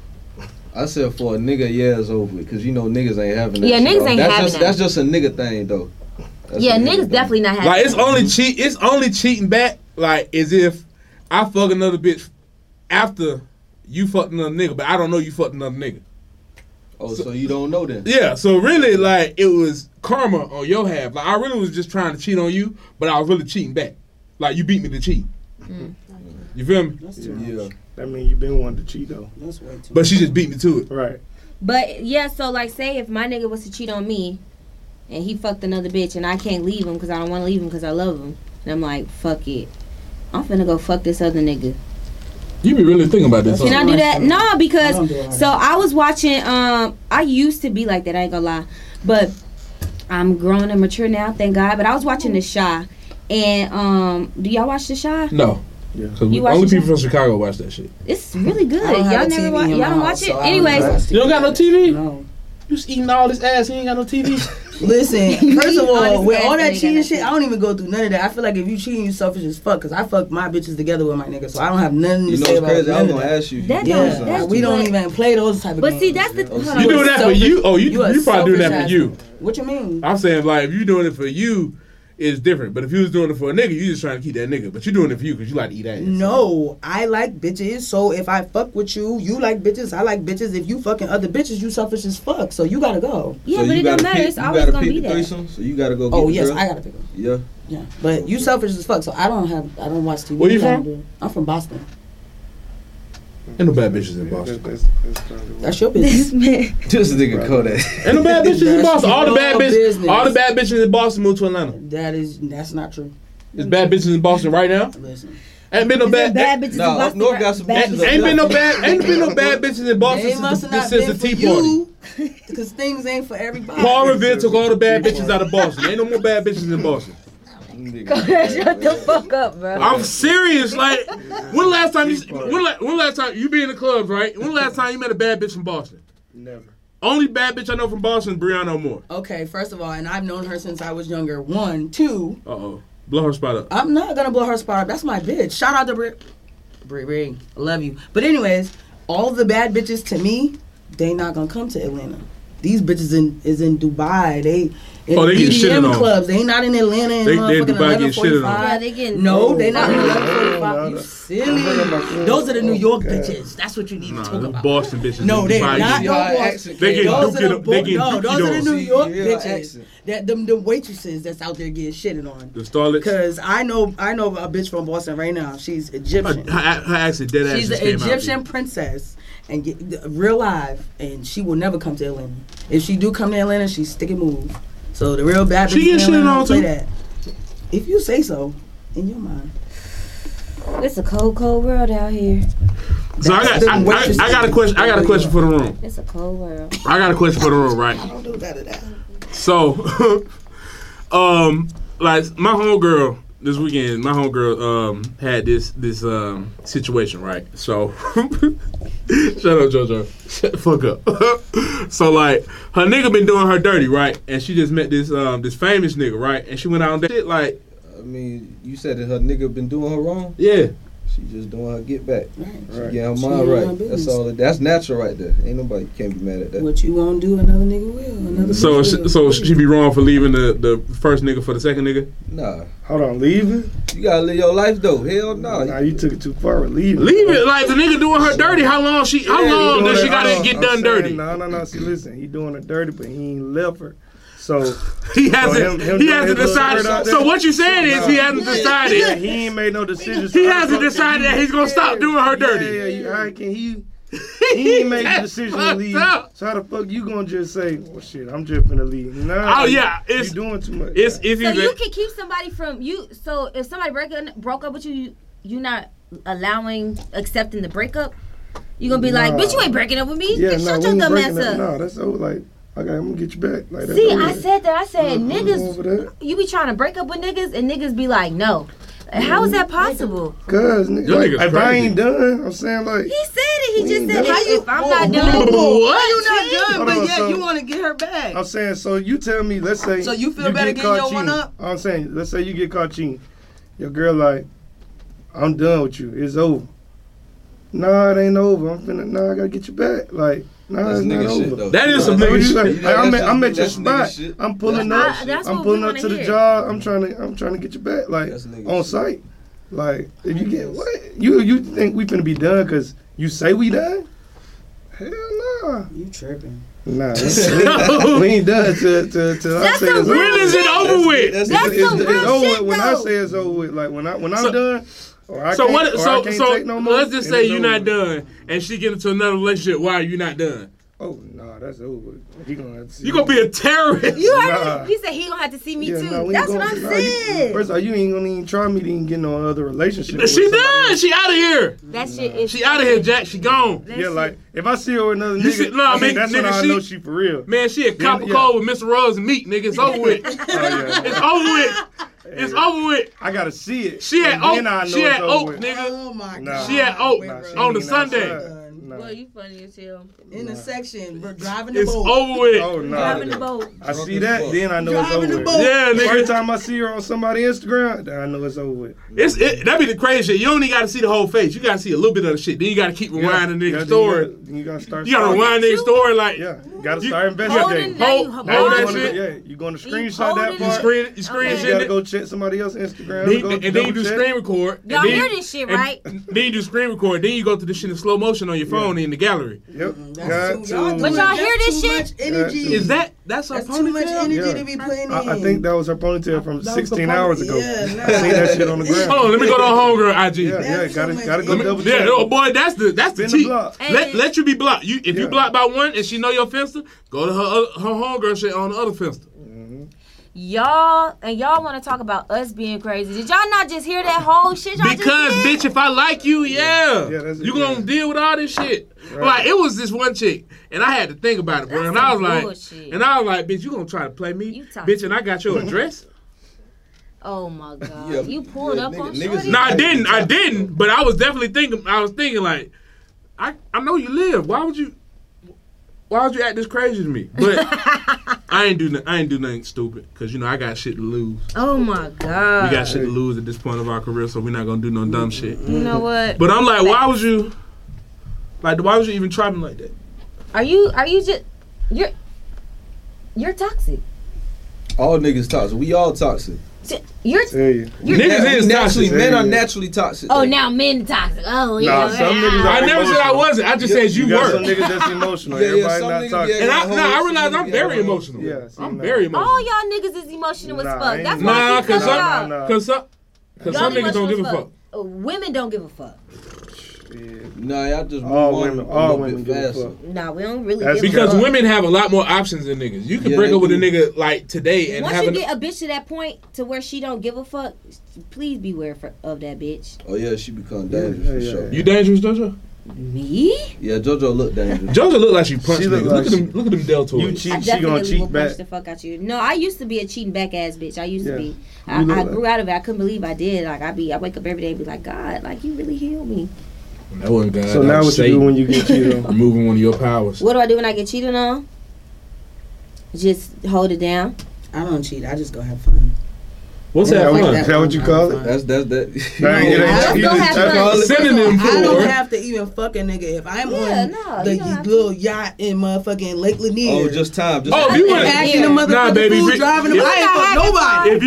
I said for a nigga, yeah, it's over with. Cause you know niggas ain't having that. Yeah, shit, niggas though. ain't That's having just, that. That's just a nigga thing, though. That's Yeah, a nigga niggas thing. definitely not having Like it's that. only cheating back. Like as if I fuck another bitch after you fucked another nigga, but I don't know you fucked another nigga. Oh, so you don't know then? Yeah, so really, like, it was karma on your half. Like, I really was just trying to cheat on you, but I was really cheating back. Like, you beat me to cheat. You feel me? That's too much. Yeah. That mean you been wanting to cheat though. That's way too But she just beat me to it. Right. But yeah, so like say if my nigga was to cheat on me and he fucked another bitch and I can't leave him because I don't want to leave him because I love him. And I'm like, fuck it. I'm finna go fuck this other nigga. You be really thinking about this. Can huh? I do that? No, I don't do it because like so I was watching. I used to be like that. I ain't gonna lie, but I'm grown and mature now, thank God. But I was watching The Chi, and do y'all watch The Chi? No. Yeah. Because You watch only it, people John? from Chicago watch that shit. It's really good. I don't have Y'all a never TV watch. in Y'all my don't watch house, it. so I don't Anyways, watch You don't got no TV? No. You just eating all this ass. You ain't got no TV. Listen, first of all, Honest with ass all that nigga, cheating that's shit, it. I don't even go through none of that. I feel like if you cheating, you selfish as fuck. Cause I fuck my bitches together with my nigga, so I don't have nothing to You know say what's about crazy? I none was of gonna that. ask you. That Yeah, don't- that's we don't what- even play those type of but games. see, that's the. You hold You on. doing that for you? Oh, you a probably doing that selfish for you. ass nigga. What you mean? I'm saying, like, if you doing it for you, it's different. But if you was doing it for a nigga, you just trying to keep that nigga. But you doing it for you because you like to eat ass. No, I like bitches. So if I fuck with you, you like bitches. I like bitches. If you fucking other bitches, you selfish as fuck. So you gotta go. Yeah, So but you it don't gotta matter. pick- It's you always gotta gonna pick be the that. threesome, so you gotta go get Oh the yes, girl? I gotta pick them. Yeah. Yeah, but you selfish as fuck. So I don't watch TV. Where you I don't from? do it. I'm from Boston. Ain't no bad bitches in Boston. That's probably what. That's your business. This man. This nigga Kodak. Ain't no bad bitches in That's Boston. All the your bad bitches. business. All the bad bitches in Boston moved to Atlanta. That's not true. There's bad bitches in Boston right now. Listen, Ain't been no bad. Bad bitches. No, in Boston, North got some bad bitches Ain't up been no there. bad. Ain't been no bad bitches in Boston they must since have the, not since been the for Tea Party. you, because things ain't for everybody. Paul Revere took all the bad bitches out of Boston. Ain't no more bad bitches in Boston. Shut the fuck up, bro. I'm serious. Like, when last time you be in the clubs, right? When last time you met a bad bitch from Boston? Never. Only bad bitch I know from Boston is Brianna Moore. Okay, first of all, and I've known her since I was younger. 1, 2. Uh-oh. Blow her spot up. I'm not gonna blow her spot up. That's my bitch. Shout out to Brie. I love you. But anyways, all the bad bitches to me, they not gonna come to Atlanta. These bitches is in Dubai. They in Oh, they get shitted EDM on. clubs. They not in Atlanta in They in motherfucking Dubai get shitted on. 11:45. Yeah, they getting. No, they not in No, 11:45. no. You silly. Those are the New York bitches. That's what you need to Nah, talk those about. Boston bitches. No, in they're Dubai not. get- No, Yeah, boss. accent. They get Those dookie are the dope. They get no, dookie those are the dogs. New York Yeah, bitches. accent. That the waitresses that's out there getting shitted on. The starlets. Cause I know a bitch from Boston right now. She's Egyptian. Her accent dead ass She's just an came out. Egyptian princess and real live, and she will never come to Atlanta. If she do come to Atlanta, she's stick and move. So the real bad bitches She in get Atlanta shitted on don't play too. that. If you say so, in your mind. It's a cold, cold world out here. So I got a question. I got a question for the room. It's a cold world. I got a question for the room, right? Don't do that to that. So, like my homegirl, this weekend, my homegirl had this situation, right? So, shut up, JoJo. Shut the fuck up. So, like, her nigga been doing her dirty, right? And she just met this famous nigga, right? And she went out on that shit, like. I mean, you said that her nigga been doing her wrong? Yeah. She just doing her get back. Right. She getting her mind right. That's all. That's natural right there. Ain't nobody can't be mad at that. What you gonna do, another nigga will. Another So bitch will. she be wrong for leaving the first nigga for the second nigga? Nah. Hold on, leaving? You gotta live your life though. Hell no. Nah, you took it too far with leaving. Leave it, like the nigga doing her dirty. How long does she gotta get done dirty? No. See, listen, he doing her dirty, but he ain't left her. So he hasn't decided. So what you saying is he hasn't decided. Yeah, he ain't made no decisions. He hasn't decided that he's gonna stop doing her dirty. Yeah. How can he? He ain't made the decision to leave. So how the fuck you gonna just say, well, shit, I'm just finna leave? Nah. Oh yeah, you doing too much. It's So even. you can keep somebody from you. So if somebody broke up with you, you not accepting the breakup. You gonna be like, bitch, you ain't breaking up with me. Yeah, Shut your dumb ass up. No, that's over. Like, okay, I'm gonna get you back. Like, that's See, over. I said that. I said over that. niggas. You be trying to break up with niggas, and niggas be like, no. How is that possible? Cause like, if I ain't done, I'm saying like. He said it. He just said done. if I'm not done. How you not done? Hold But on, yet so- you want to get her back. I'm saying, so you tell me, let's say. So you feel better get getting caught your cheating. one up? I'm saying, let's say you get caught cheating. Your girl like, I'm done with you. It's over. Nah, it ain't over. I gotta get you back. Like, nah, That's it's not nigga shit over. though. That is some So nigga you shit. like, I'm at your That's nigga spot. shit. I'm pulling That's up. that's I'm what pulling we up to wanna the hear. job. I'm trying to get you back. Like That's nigga on shit. site. Like if you get what you think we finna be done because you say we done? Hell nah. You tripping. Nah, we ain't done till I That's say some it's real over. When is it over with? That's It's some real over shit, with. When I though. say it's over with, like when I'm So- done, or I So can't, what? or I So can't so take no more, let's just then say it's you're over not with. done, and she get into another relationship. Why are you not done? Oh nah, that's over with. He gonna have to see You gonna be a terrorist. You heard Nah. him? He said he gonna have to see me Yeah, too. nah, we ain't That's gonna- what I'm nah, saying. First of all, you ain't gonna even try me to even get no other relationship. with She somebody done. else. She out of here. That shit is. She out of here, Jack. She gone. That Yeah, shit- like if I see her with another You nigga, see- no, I mean, that's when nigga, I she- know she for real. Man, she a copper yeah. cold with Mr. Rose and meat, nigga. It's over with. Oh, yeah. It's over with. It's over with. I gotta see it. She had and Oak. then I know She it's had over Oak, with. nigga. Oh my Nah. god. She had Oak Nah, she on the ain't Sunday. outside. Nah. Boy, you funny as hell. In the section, we're driving the It's boat. over with. Oh no. Driving the boat. I see that, then I know it's Driving over the with. boat. Yeah, First nigga. time I see her on somebody's Instagram, then I know it's over with. That be the crazy shit. You don't even got to see the whole face. You got to see a little bit of the shit. Then you got to keep rewinding the nigga's story. You gotta start. You got to rewind nigga's story like. Yeah, you gotta You- start Holding, investigating. now you Hold Now that you holding. shit. yeah, you going to You screenshot that holding You part. screen You shit. gotta go check somebody else's Instagram. Then, go and then you do double check. screen record. Y'all and then, hear this shit, and right? Then you do screen record. Then you go to the shit in slow motion on your phone in the gallery. Yep. That's Got too, y'all to. But y'all hear that's this too shit? much energy. Got to. That's her That's too much ponytail? energy Yeah. to be playing in. I think that was her ponytail from That was the 16 hours ago. Yeah, nah. I seen that shit on the ground. Hold on, let me go to her homegirl IG. Yeah, That's gotta so gotta much go energy. double Yeah, check. oh boy, that's the Spin the T. block. Let you be blocked. If you Yeah. blocked by one and she know your finster, go to her homegirl shit on the other finster. Y'all want to talk about us being crazy. Did y'all not just hear that whole shit? Y'all Because just did? bitch, if I like you, Yeah, that's it, you gonna yeah. deal with all this shit. Right. Like it was this one chick, and I had to think about it, bro. That's And I was some like, bullshit. bitch, you gonna try to play me, You talk- bitch, and I got your address. Oh my god, Yeah, you pulled yeah, up on niggas- shorty. No, I didn't. But I was definitely thinking. I was thinking like, I know you live. Why would you act this crazy to me? But I ain't do nothing stupid because I got shit to lose. Oh my god. We got shit to lose at this point of our career, so we're not gonna do no dumb shit. You know what? But I'm like, why would you even try me like that? Are you just you're toxic. All niggas toxic. We all toxic. You're Tell you. Niggas is naturally, toxic. men are Yeah. naturally toxic. oh though. now men toxic. Oh yeah. Nah, some niggas I are never said I wasn't. I just said you got some were. niggas that's emotional. Yeah, Everybody some not niggas toxic. be And acting I like realize hoes, I'm some very niggas emotional. Yeah, see, I'm nah. very emotional. All y'all niggas is emotional as Nah, fuck. ain't That's no- why I Nah, keep telling y'all. nah. cause some Y'all niggas don't emotional give a as fuck. Women don't give a fuck. Nah, y'all just All move on women- a all little women bit give a faster. fuck. Nah, we don't really That's give Because a fuck. women have a lot more options than niggas. You can Yeah, break they up with a do. nigga like today and Once have you an, get a bitch to that point to where she don't give a fuck, please beware of that bitch. Oh yeah, she become Yeah, dangerous for yeah, sure. yeah. You dangerous, don't you? Me? Yeah, JoJo look dangerous. JoJo look like she punched She look niggas. like Look at them deltoids. You I cheat, she definitely gonna will cheat punch back. the fuck out you. No, I used to be a cheating back ass bitch. I used to be. You look I like- grew out of it. I couldn't believe I did. Like I wake up every day and be like, God, like you really healed me. That wasn't God. So that now was what you do Satan when you get cheated on? removing one of your powers. What do I do when I get cheated on? Just hold it down. I don't cheat. I just go have fun. What's Is that that fun? what you call it? That's that. Nah, it ain't I cheating, don't have that's fun. all it- Synonym I don't for. have to even fuck a nigga if I'm Yeah, on no, the you don't have little yacht in motherfucking Lake Lanier. Oh, just time. Just Oh, if you want acting the Yeah. motherfucking Nah, baby, fool if- driving them. if- I ain't fuck nobody. If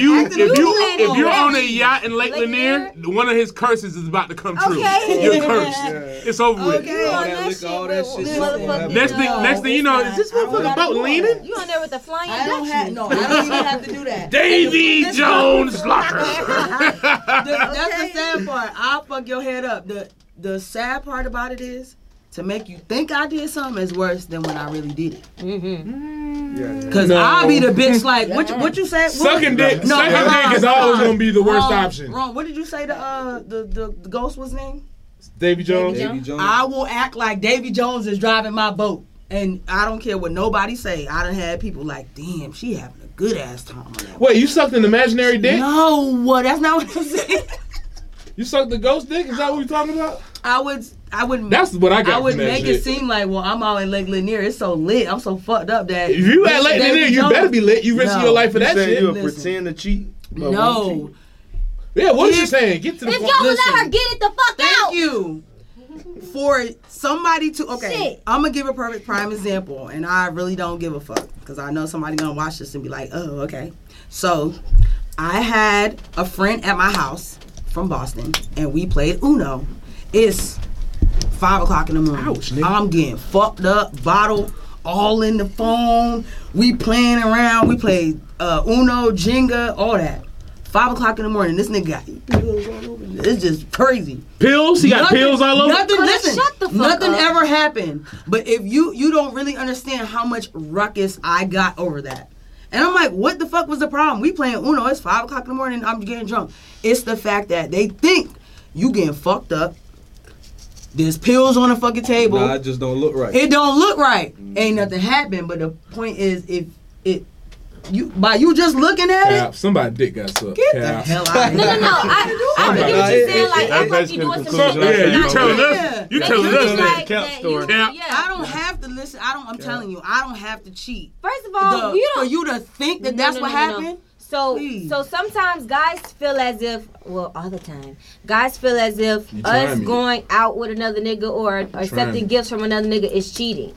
you're Lanier. on a yacht in Lake Lake Lanier, Lanier? one of his curses is about to come true. Okay. You're cursed. Yeah. It's over with. Okay. all on that that liquor, shit all that with shit. motherfucking- Next thing you know, is this I don't motherfucking gotta boat do all leaning? that. You on there with the flying I don't have Dutchman. no. I don't even have to do that. Davy Jones Locker. That's the sad part. I'll fuck your head up. The sad part about it is to make you think I did something is worse than when I really did it. Mm-hmm. Cause No. I'll be the bitch like what you said? Sucking dick, No, sucking dick is always gonna be the worst option. Wrong. What did you say the ghost was name? Davy Jones. Davy Jones. I will act like Davy Jones is driving my boat. And I don't care what nobody say. I done had people like, damn, she having a good ass time on that. Wait, you sucked an imaginary dick? No, that's not what I'm saying. You sucked the ghost dick? Is that what you're talking about? I would. That's what I got I would from that make shit. it seem like, well, I'm out in Lake Lanier. It's so lit. I'm so fucked up that If you at Lake Davy Lanier, you Jones- better be lit. You risking No. your life for You that saying shit. you'll Listen. pretend to cheat? but won't No. Yeah, what If- you saying? Get to the If point. y'all would Listen. let her get it the fuck Thank out. you. For somebody to Shit. I'm gonna give a perfect prime example, and I really don't give a fuck because I know somebody gonna watch this and be like, oh, okay. So I had a friend at my house from Boston, and we played Uno. It's 5 o'clock in the morning. Ouch, nigga. I'm getting fucked up, bottle all in the phone. We playing around. We played Uno, Jenga, all that. 5 o'clock in the morning. This nigga got pills all over. It's just crazy. Pills? He got pills all over? Nothing, Connor, listen, shut the fuck nothing up. ever happened. But if you don't really understand how much ruckus I got over that. And I'm like, what the fuck was the problem? We playing Uno. It's 5 o'clock in the morning. I'm getting drunk. It's the fact that they think you getting fucked up. There's pills on the fucking table. Nah, it just don't look right. It don't look right. Ain't nothing happened. But the point is, if it by you just looking at it, Cap. Somebody dick got sucked. get the Cap. hell out of No, here. no, no. I get what you're saying. Like, act like you doing some shit. Yeah, you Not telling doing. us. You Yeah. telling Make it us look that. like Cap that story. you- Cap. I don't have to listen. I'm telling you, I don't have to cheat. First of all, you For don't. you to think that No, that's no, what no, no, no. happened. So, Please. so sometimes guys feel as if, well, all the time, guys feel as if You trying us me. going out with another nigga or accepting me. gifts from another nigga is cheating.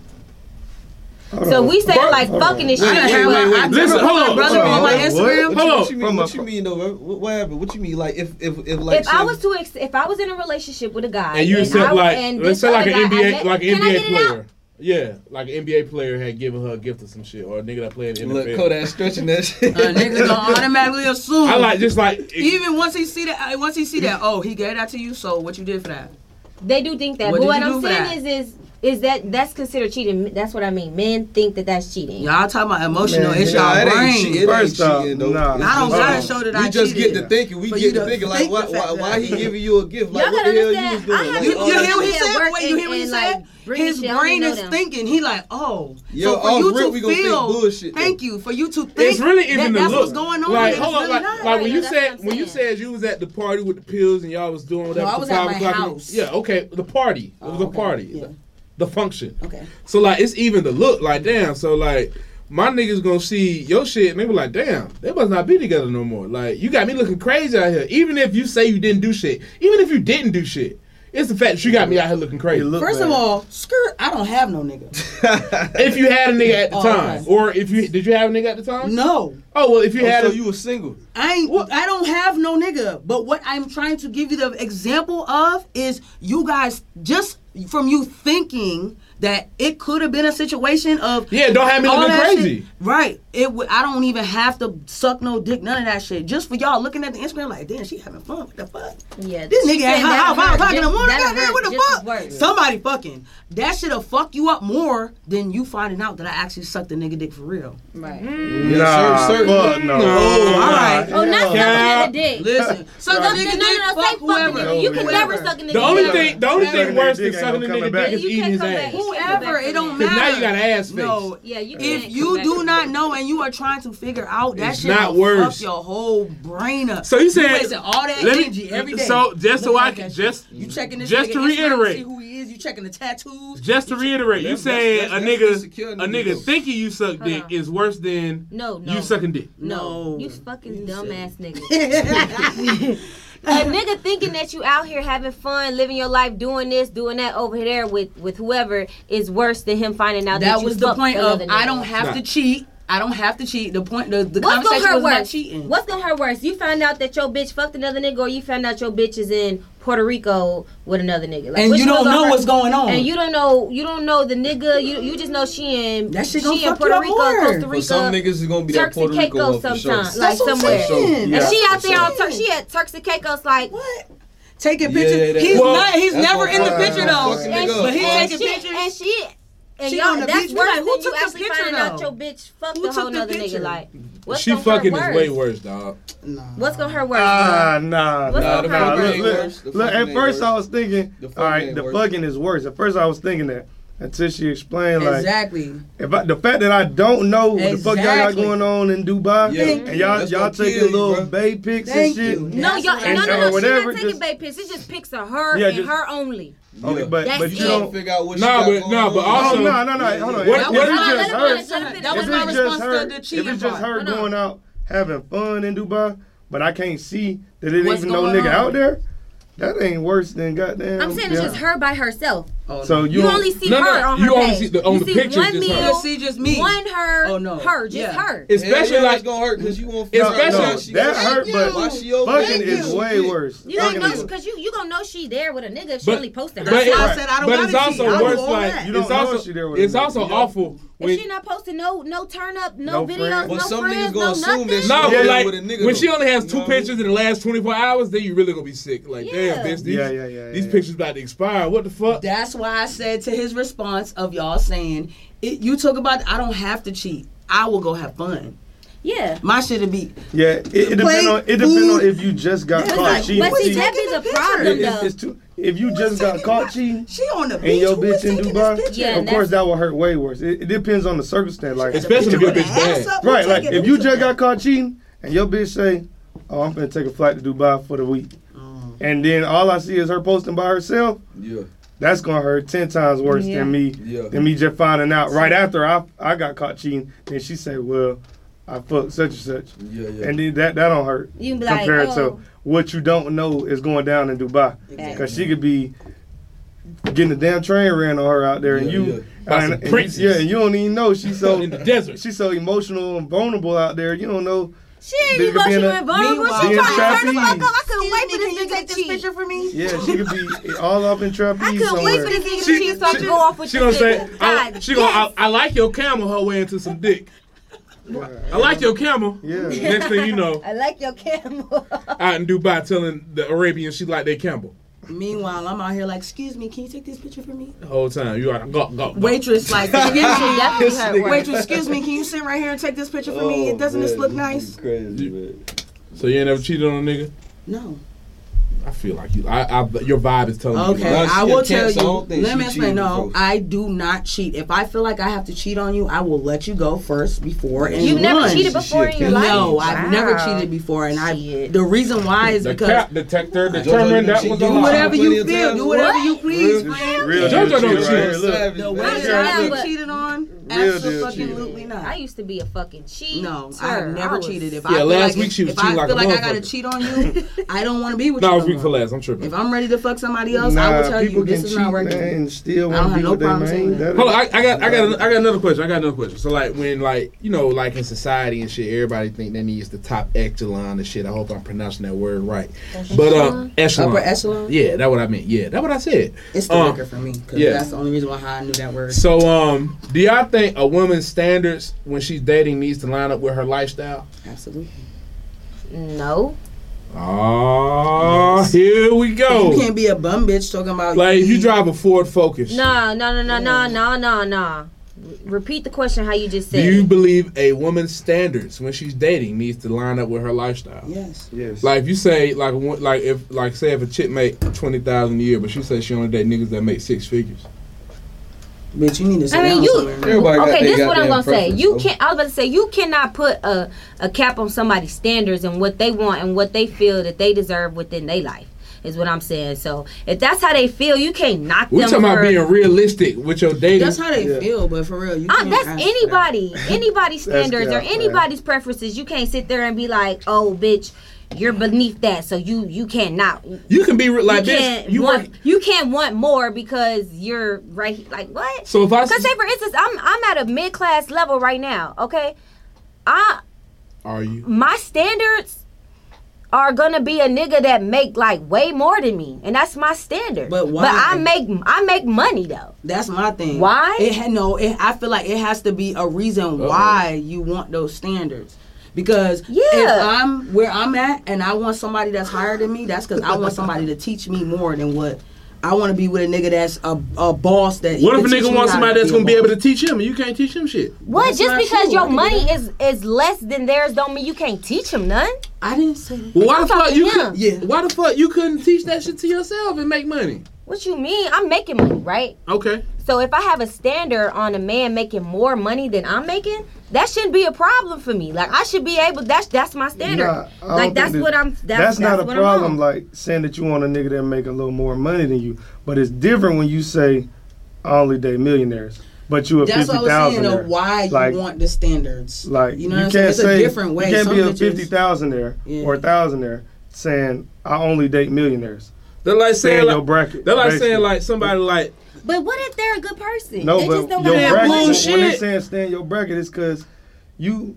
Hold So on. we say like Hold fucking on. is I cheating. done had but- my Listen, hold on. brother on my What? Instagram. Hold on. What you mean? What you mean though? What happened? What you mean? Like if like If I was to, if I was in a relationship with a guy, And you accept I- like, and let's this say like other an guy I NBA, met- like an Can I NBA get it out? player. Yeah, like an NBA player had given her a gift or some shit, or a nigga that played in the look NFL. Kodak stretching that shit. A nigga gonna automatically assume. I like just like Even once he see that, oh, he gave that to you. So what you did for that? They do think that. What But did what you I'm do for saying is that that's considered cheating. That's what I mean. Men think that that's cheating. Y'all talking about emotional. Man, It's Nah, y'all it ain't brain. cheating. It ain't First off, cheating, though. nah. It's I don't just, gotta show that I we just cheated. get to thinking. We For get you to to thinking like, think why the fact why that- he giving you a gift? Like Y'all what the gotta hell you was understand, doing? I have Like, You to all hear that what he shit. at said? work Wait, you hear what he and, said? like, bring His shit. I don't brain know is them. thinking. He like, oh. Yo, so for off you rip, to we gonna think feel, bullshit, though. thank you. For you to think it's really even the that's look. what's going on. Like, It's hold on, really like, not. like when you That's what said I'm when you saying. said you was at the party with the pills and y'all was doing whatever. No, I till was at 5 my o'clock in the- house. Yeah, okay, the party. It was a okay. party. Yeah. The function. Okay. So like it's even the look. Like damn. So like my niggas gonna see your shit and they were like, damn, they must not be together no more. Like you got me looking crazy out here. Even if you say you didn't do shit. Even if you didn't do shit. It's the fact that you got me out here looking crazy. You look First bad. of all, skirt. I don't have no nigga. If you had a nigga at the Oh, time, okay. or if you did you have a nigga at the time? No. Oh well, if you had So a you was single. I don't have no nigga. But what I'm trying to give you the example of is you guys just from you thinking that it could have been a situation of don't have me all looking that crazy. shit. Right. I don't even have to suck no dick, none of that shit. Just for y'all looking at the Instagram like, damn, she having fun. What the fuck? Yeah, This nigga at that 5 o'clock in the hurt morning. just- Goddamn, what the just as fuck? worse. Somebody fucking. That shit'll fuck you up more than you finding out that I actually sucked the nigga dick for real. Right. Nah, certain. fuck no. Oh, all right. Oh, not sucking Yeah. a dick. Listen, suck Right. the nigga No, dick, say fuck fucking whoever. nigga. You can Whoever. never suck a nigga. The only dick. thing Sucking worse that than dick sucking a ain't nigga gonna dick is You eating can't his come back. ass. You can't come Whoever, back it from don't that. Because now you got matter. an ass face. No, Yeah, you if can't you come back do from not that. know and you are trying to figure out that It's shit not will worse. fuck your whole brain up. So you saying wasting all that let me- energy every day. so just so looking I at can- that just- shit. you checking this just nigga to Instagram reiterate. see who he is. You checking the tattoos. Just to reiterate, you That's- saying that's- a that's nigga insecure a nigga nigga though. thinking you suck dick on. is worse than No. you sucking dick. No, No. you fucking dumbass nigga. A nigga thinking that you out here having fun, living your life, doing this, doing that over there with whoever is worse than him finding out that, That you was the fucked point of another I nigga. don't have to cheat. I don't have to cheat. The point, the What's gonna conversation hurt was about worse? cheating. What's gonna hurt worse? You found out that your bitch fucked another nigga, or you found out your bitch is in Puerto Rico with another nigga, like, And which you don't one's gonna know hurt? what's going on. And you don't know the nigga. You just know she in That shit gonna she in fuck Puerto you up Rico, more. Costa For Rica, some niggas, it's gonna be that Turks and Puerto Rico Caicos one for sure. sometimes, like That's what I'm somewhere. saying. Yeah. And she out For there on sure. she at Turks and Caicos, like. What? Taking Yeah, pictures. that- He's Well, not. He's that's never what in the fucking- picture though. fucking And nigga But up. he And taking pictures. And She y'all, on the that's beach, we worse like, than who you took the actually picture, finding out though? your bitch fucked Who a took whole the nother picture? nigga. Like, what's She gonna hurt fucking is worse? way worse, dog. What's gonna hurt worse? Nah. What's Nah, gonna nah. hurt Look, worse? look, The look, fucking at ain't first I worse. was thinking, The all fucking right, ain't the worse. fucking is worse. At first I was thinking that until she explained, like, Exactly. the fact that I don't know what the fuck y'all got Exactly. going on in Dubai, Yeah. and y'all That's y'all gonna taking kill you, little bro. babe pics Thank and shit. you. No, y'all, And- no. or She's whatever, not taking just- baby pics. It's just pics of her Yeah, and just- her only. Okay, Yeah. but That's you it. Trying don't. to figure out what Nah, she got but- going nah, on. but also- Oh, no. Hold on. What- If what- it's That was just my her, response. if That was it's my just response her, to the if cheating it's just her part. going out having fun in Dubai, but I can't see that it What's even no going nigga on? out there, that ain't worse than goddamn. I'm saying it's just her by herself. So You don't- only see No, her no, on her you only page. see on you the see pictures one just her. meal, You see just me. one her, Oh, no. her, just Yeah. her. Especially yeah, like it's gonna hurt because you won't Especially- figure out No, she that got- hurt, but why she over fucking there? is way worse. You don't Fucking know is- because you gonna know she there with a nigga if she But- only posted but her. That's why I it- said I don't but gotta it's also cheat. I do worse. all Like that. You don't it's know also if she there with a it's nigga. also You don't- awful If when she not posting no turn up, no, No videos, friends. Well, no some friends, niggas no gonna assume nothing. that she no, Yeah, but like with a nigga when though. she only has You two know what I mean? pictures in the last 24 hours, then you really gonna be sick. Like Yeah. damn, bitch, these, Yeah, these yeah. pictures about to expire. What the fuck? That's why I said to his response of y'all saying, you talk about I don't have to cheat. I will go have fun. Yeah. My shit'll be Yeah, it depends on if you just got caught like, cheating. But see, See, that be the problem though. it's too, if you just got caught cheating she on the beach. and your Who was bitch in taking Dubai, this picture? Yeah, of and course that will hurt way worse. It depends on the circumstance. Like, Especially if your With bitch the ass bad. up, who right, like taking- if who you took just that? got caught cheating and your bitch say, "Oh, I'm finna take a flight to Dubai for the week," and then all I see is her posting by herself, Yeah, that's gonna hurt 10 times worse Yeah. than me just finding out right after I got caught cheating. Then she say, "Well, I fucked such and such," yeah. and then that don't hurt You can be like, compared oh. to what you don't know is going down in Dubai. Because she could be getting a damn train ran on her out there, and Yeah, you, yeah. By some and princes. yeah, and you don't even know she's so In the desert. she's so emotional and vulnerable out there. You don't know. She ain't Nigga being emotional a- and vulnerable. Meanwhile, She being trying to turn the trapeze. fuck up. I couldn't wait for Can this you nigga take to this cheat. picture for me? Yeah, she could be all up in trapeze I couldn't wait for somewhere. this nigga to cheat so I could go off with She this gonna say, nigga. God, she gonna, yes. I like your camel her way into some dick. I like your camel. Yeah. Next thing you know, I like your camel. out in Dubai telling the Arabians she like their camel. Meanwhile, I'm out here like, excuse me, can you take this picture for me? The whole time you are go. Waitress, like, That shit definitely hurt worse. waitress, excuse me, can you sit right here and take this picture for me? Doesn't this look nice? Crazy, man. So you ain't ever cheated on a nigga? No. I feel like you. Your vibe is telling me. Okay, Nah, she I a will cat, tell so I don't you. think Let she me explain. cheated No, before. I do not cheat. If I feel like I have to cheat on you, I will let you go first before and You've never run. cheated before in your life? No, I've never Wow. cheated before, and Shit. the reason why is The because cap detector Jojo, determined you that cheat- was you a do lie. whatever Plenty you of feel, times. do whatever you please, Real man. Jojo Jojo don't cheat cheat. right here. Look. Savage, The man. way Yeah, that I look. get cheated on, Real deal Absolutely not. I used to be a fucking cheater. No, I have never cheated. If I Yeah, feel last like week she was if cheating I like feel a like I gotta motherfucker. cheat on you, I don't want to be with No, you. I was no week for more. last. I'm tripping. If I'm ready to fuck somebody else, I will tell you this is not working. And still I don't want to have be no with that problem saying man. that. Hold on, I got another question. So like when like you know like in society and shit, everybody think they needs the top echelon and shit. I hope I'm pronouncing that word right. But echelon. Upper echelon? Yeah, that's what I meant. Yeah, that's what I said. It's the liquor for me because yeah. that's the only reason why I knew that word. So do y'all think a woman's standards when she's dating needs to line up with her lifestyle? Absolutely. No. Oh, here we go. You can't be a bum bitch talking about Like if you drive a Ford Focus. No. Repeat the question how you just Do said. you it. believe a woman's standards when she's dating needs to line up with her lifestyle? Yes. Yes. Like if you say say if a chick make $20,000 a year, but she says she only date niggas that make 6 figures. Bitch, you need to sit I mean, down you. somewhere. Everybody got Okay, they this is what I'm goddamn gonna say. preference, You though. can't. I was about to say you cannot put a cap on somebody's standards and what they want and what they feel that they deserve within their life. Is what I'm saying. So if that's how they feel, you can't knock We're them. talking about for- being realistic with your dating. That's how they feel, but for real, you can't That's ask anybody's standards or cap, anybody's preferences. You can't sit there and be like, oh, bitch, you're beneath that, so you can't not. You can be like you this. can't You want. work. You can't want more because you're right. Like what? So if I Because say for instance, I'm at a mid-class level right now. Okay, are you? my standards are gonna be a nigga that make like way more than me, and that's my standard. But why? But I make money though. That's my thing. Why? I feel like it has to be a reason why you want those standards. Because Yeah. if I'm where I'm at and I want somebody that's higher than me, that's because I want somebody to teach me more than what I want to be with a nigga that's a boss that. What if a can teach nigga me wants how somebody that's be a gonna be able boss. to teach him and you can't teach him shit? What? That's Just not because true. your I can do money that. is less than theirs don't mean you can't teach them none. I didn't say that. Well, why the fuck talking you to him. could? Yeah. Why the fuck you couldn't teach that shit to yourself and make money? What you mean? I'm making money, right? Okay. So if I have a standard on a man making more money than I'm making, that shouldn't be a problem for me. Like I should be able. That's my standard. Nah, I like don't that's think what I'm. That's not a what I'm problem. on. Like saying that you want a nigga that make a little more money than you, but it's different when you say I only date millionaires, but you a That's what I was 50,000. saying. Of why you Like- want the standards? Like you know, you what I'm saying? can't It's say a different way. you can't Some be a bitches- 50,000 there Yeah. or 1,000 there saying I only date millionaires. They're like Stay saying in like, your bracket. they're like basically. saying like somebody like But what if they're a good person? No, they but just don't your want to bracket. have bullshit. When they saying stay in your bracket, it's because you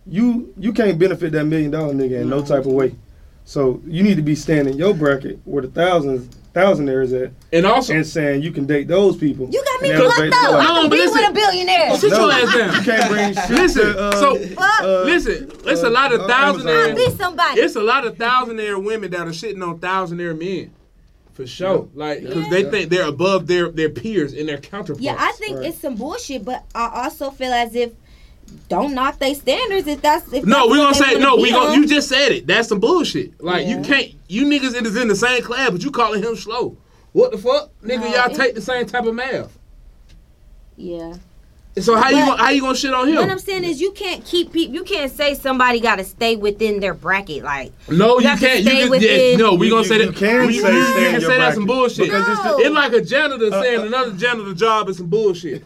can't benefit that $1 million nigga in no type of way. So you need to be staying in your bracket where the thousandaires at, and also and saying you can date those people. You got me And that's fucked basically up. like- I No, can but be listen. with a billionaire. sit your ass You down. can't bring shit Listen, to, listen, it's a lot of Amazon. thousandaire. I'll be somebody. It's a lot of thousandaire women that are shitting on thousandaire men. For sure. Like, because they think they're above their peers and their counterparts. Yeah, I think it's some bullshit, but I also feel as if don't knock their standards if that's No, that's we're what gonna they say wanna no. be We gonna on. you just said it. That's some bullshit. Like Yeah. you can't. You niggas is in the same class, but you calling him slow. What the fuck, nigga? No, y'all it- take the same type of math. Yeah. So how you gonna shit on him? What I'm saying is you can't keep people. You can't say somebody got to stay within their bracket. Like No, you have to can't. stay You within- no. We You- gonna you- say you that. can you say you stay in can your say that's some bracket. bullshit. Because it's No. It's like a janitor saying another janitor job is some bullshit.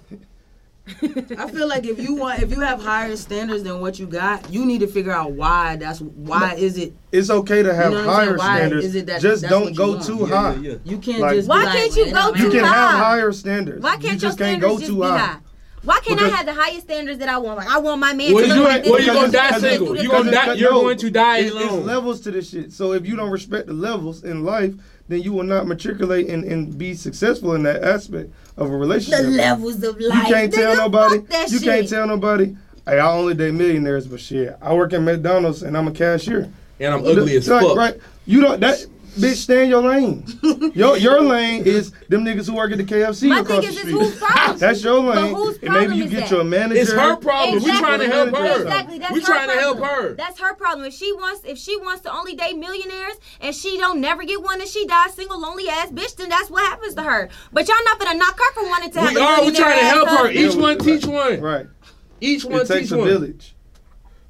I feel like if you have higher standards than what you got, you need to figure out why. Why is it? It's okay to have You know what I'm saying? higher Why standards. is it that just that's don't what go you want? too high. You can't Like- just. Why be like, can't you well, it go don't You too matter. can have high? higher standards. why can't you your just can't standards go just too be high. high? Why can't Because- I have the highest standards that I want? Like I want my man Well, to you look like this. well, you this, gonna this, die this, this, single. this, You this, gonna this, die. this. You're going to die It's alone. levels to this shit. So if you don't respect the levels in life, then you will not matriculate and be successful in that aspect of a relationship. The levels of You life. can't tell Nigga, nobody. fuck that You shit. can't tell nobody. Hey, I only date millionaires, but shit, I work at McDonald's and I'm a cashier. And I'm ugly as Like, fuck. Right? You don't that. Bitch, stay in your lane. Your lane is them niggas who work at the KFC My across thing is, the it's street. whose problem? That's your lane. But whose And maybe problem you is get that? you a manager. It's her problem. We trying to help her. Exactly. That's We her trying to help problem. her. That's her problem. If she wants to only date millionaires and she don't never get one and she dies single, lonely ass bitch, then that's what happens to her. But y'all not gonna knock her for wanting to have We a are. We millionaire trying to ass help her. husband. Each one teach one. Right. Each one It takes teach a one. village.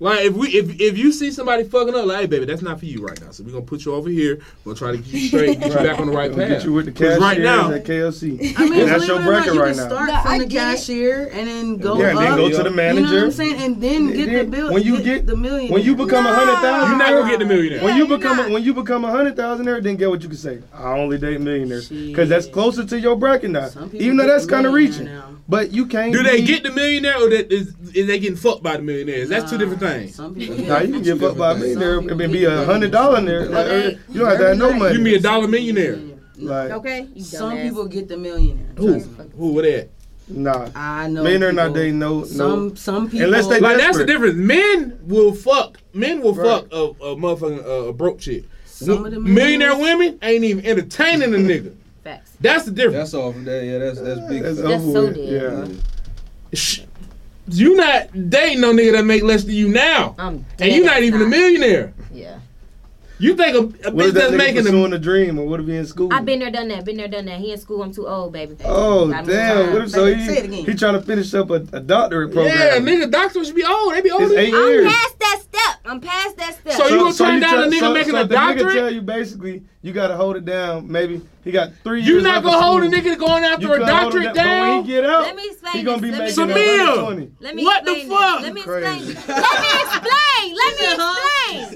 Like if you see somebody fucking up, like, hey baby, that's not for you right now. So we're gonna put you over here. We're gonna try to get you straight, get you back on the right path. Get you with the 'Cause cashier right now at KFC. I mean, and that's your bracket you right can now. start from the cashier and then go Yeah, and up. then go to the manager. You know what I'm saying? And then get the bill. When you get the millionaire. when you become 100,000, you're not gonna get the millionaire. When you become 100,000, then get what you can say. I only date millionaires because that's closer to your bracket now. Even though that's kind of reaching, but you can't. Do they get the millionaire or is they getting fucked by the millionaires? That's two different things. Some people Nah, you can get fucked by a millionaire and be $100 in there. Like, you don't have to have no money. You be $1 millionaire. Like, Okay. Some people get the millionaire. Who with that? nah, I know. millionaire people, not dating no. Some people. Unless they Like that's the desperate. difference. Men will fuck Right. fuck a motherfucking a broke chick. Some of the Millionaire women ain't even entertaining a nigga. Facts. That's the difference. That's off of that. Yeah, that's big. That's facts. over so with. dead. Yeah. You not dating no nigga that make less than you now, I'm and you not even a millionaire. Yeah. You think a What bitch if that that's nigga making pursuing a dream, or what if he in school? I've been there, done that. Been there, done that. He in school. I'm too old, baby. Oh Gotta move damn! on. What if so Say it again. he trying to finish up a doctorate yeah, program? nigga, doctors should be old. They be older. It's than 8 you. years. I'm past that step. I'm past that step. So you gonna turn down the nigga making a the nigga doctorate? tell you basically you gotta hold it down. Maybe he got 3 years. You not left of gonna hold a school. nigga going You after a couldn't hold him doctorate But when down? he get out, Let me explain he gonna be this. making Let me- Samir. 120. Let me What the explain fuck? This. Let me Crazy. explain. Let me explain. Let me explain.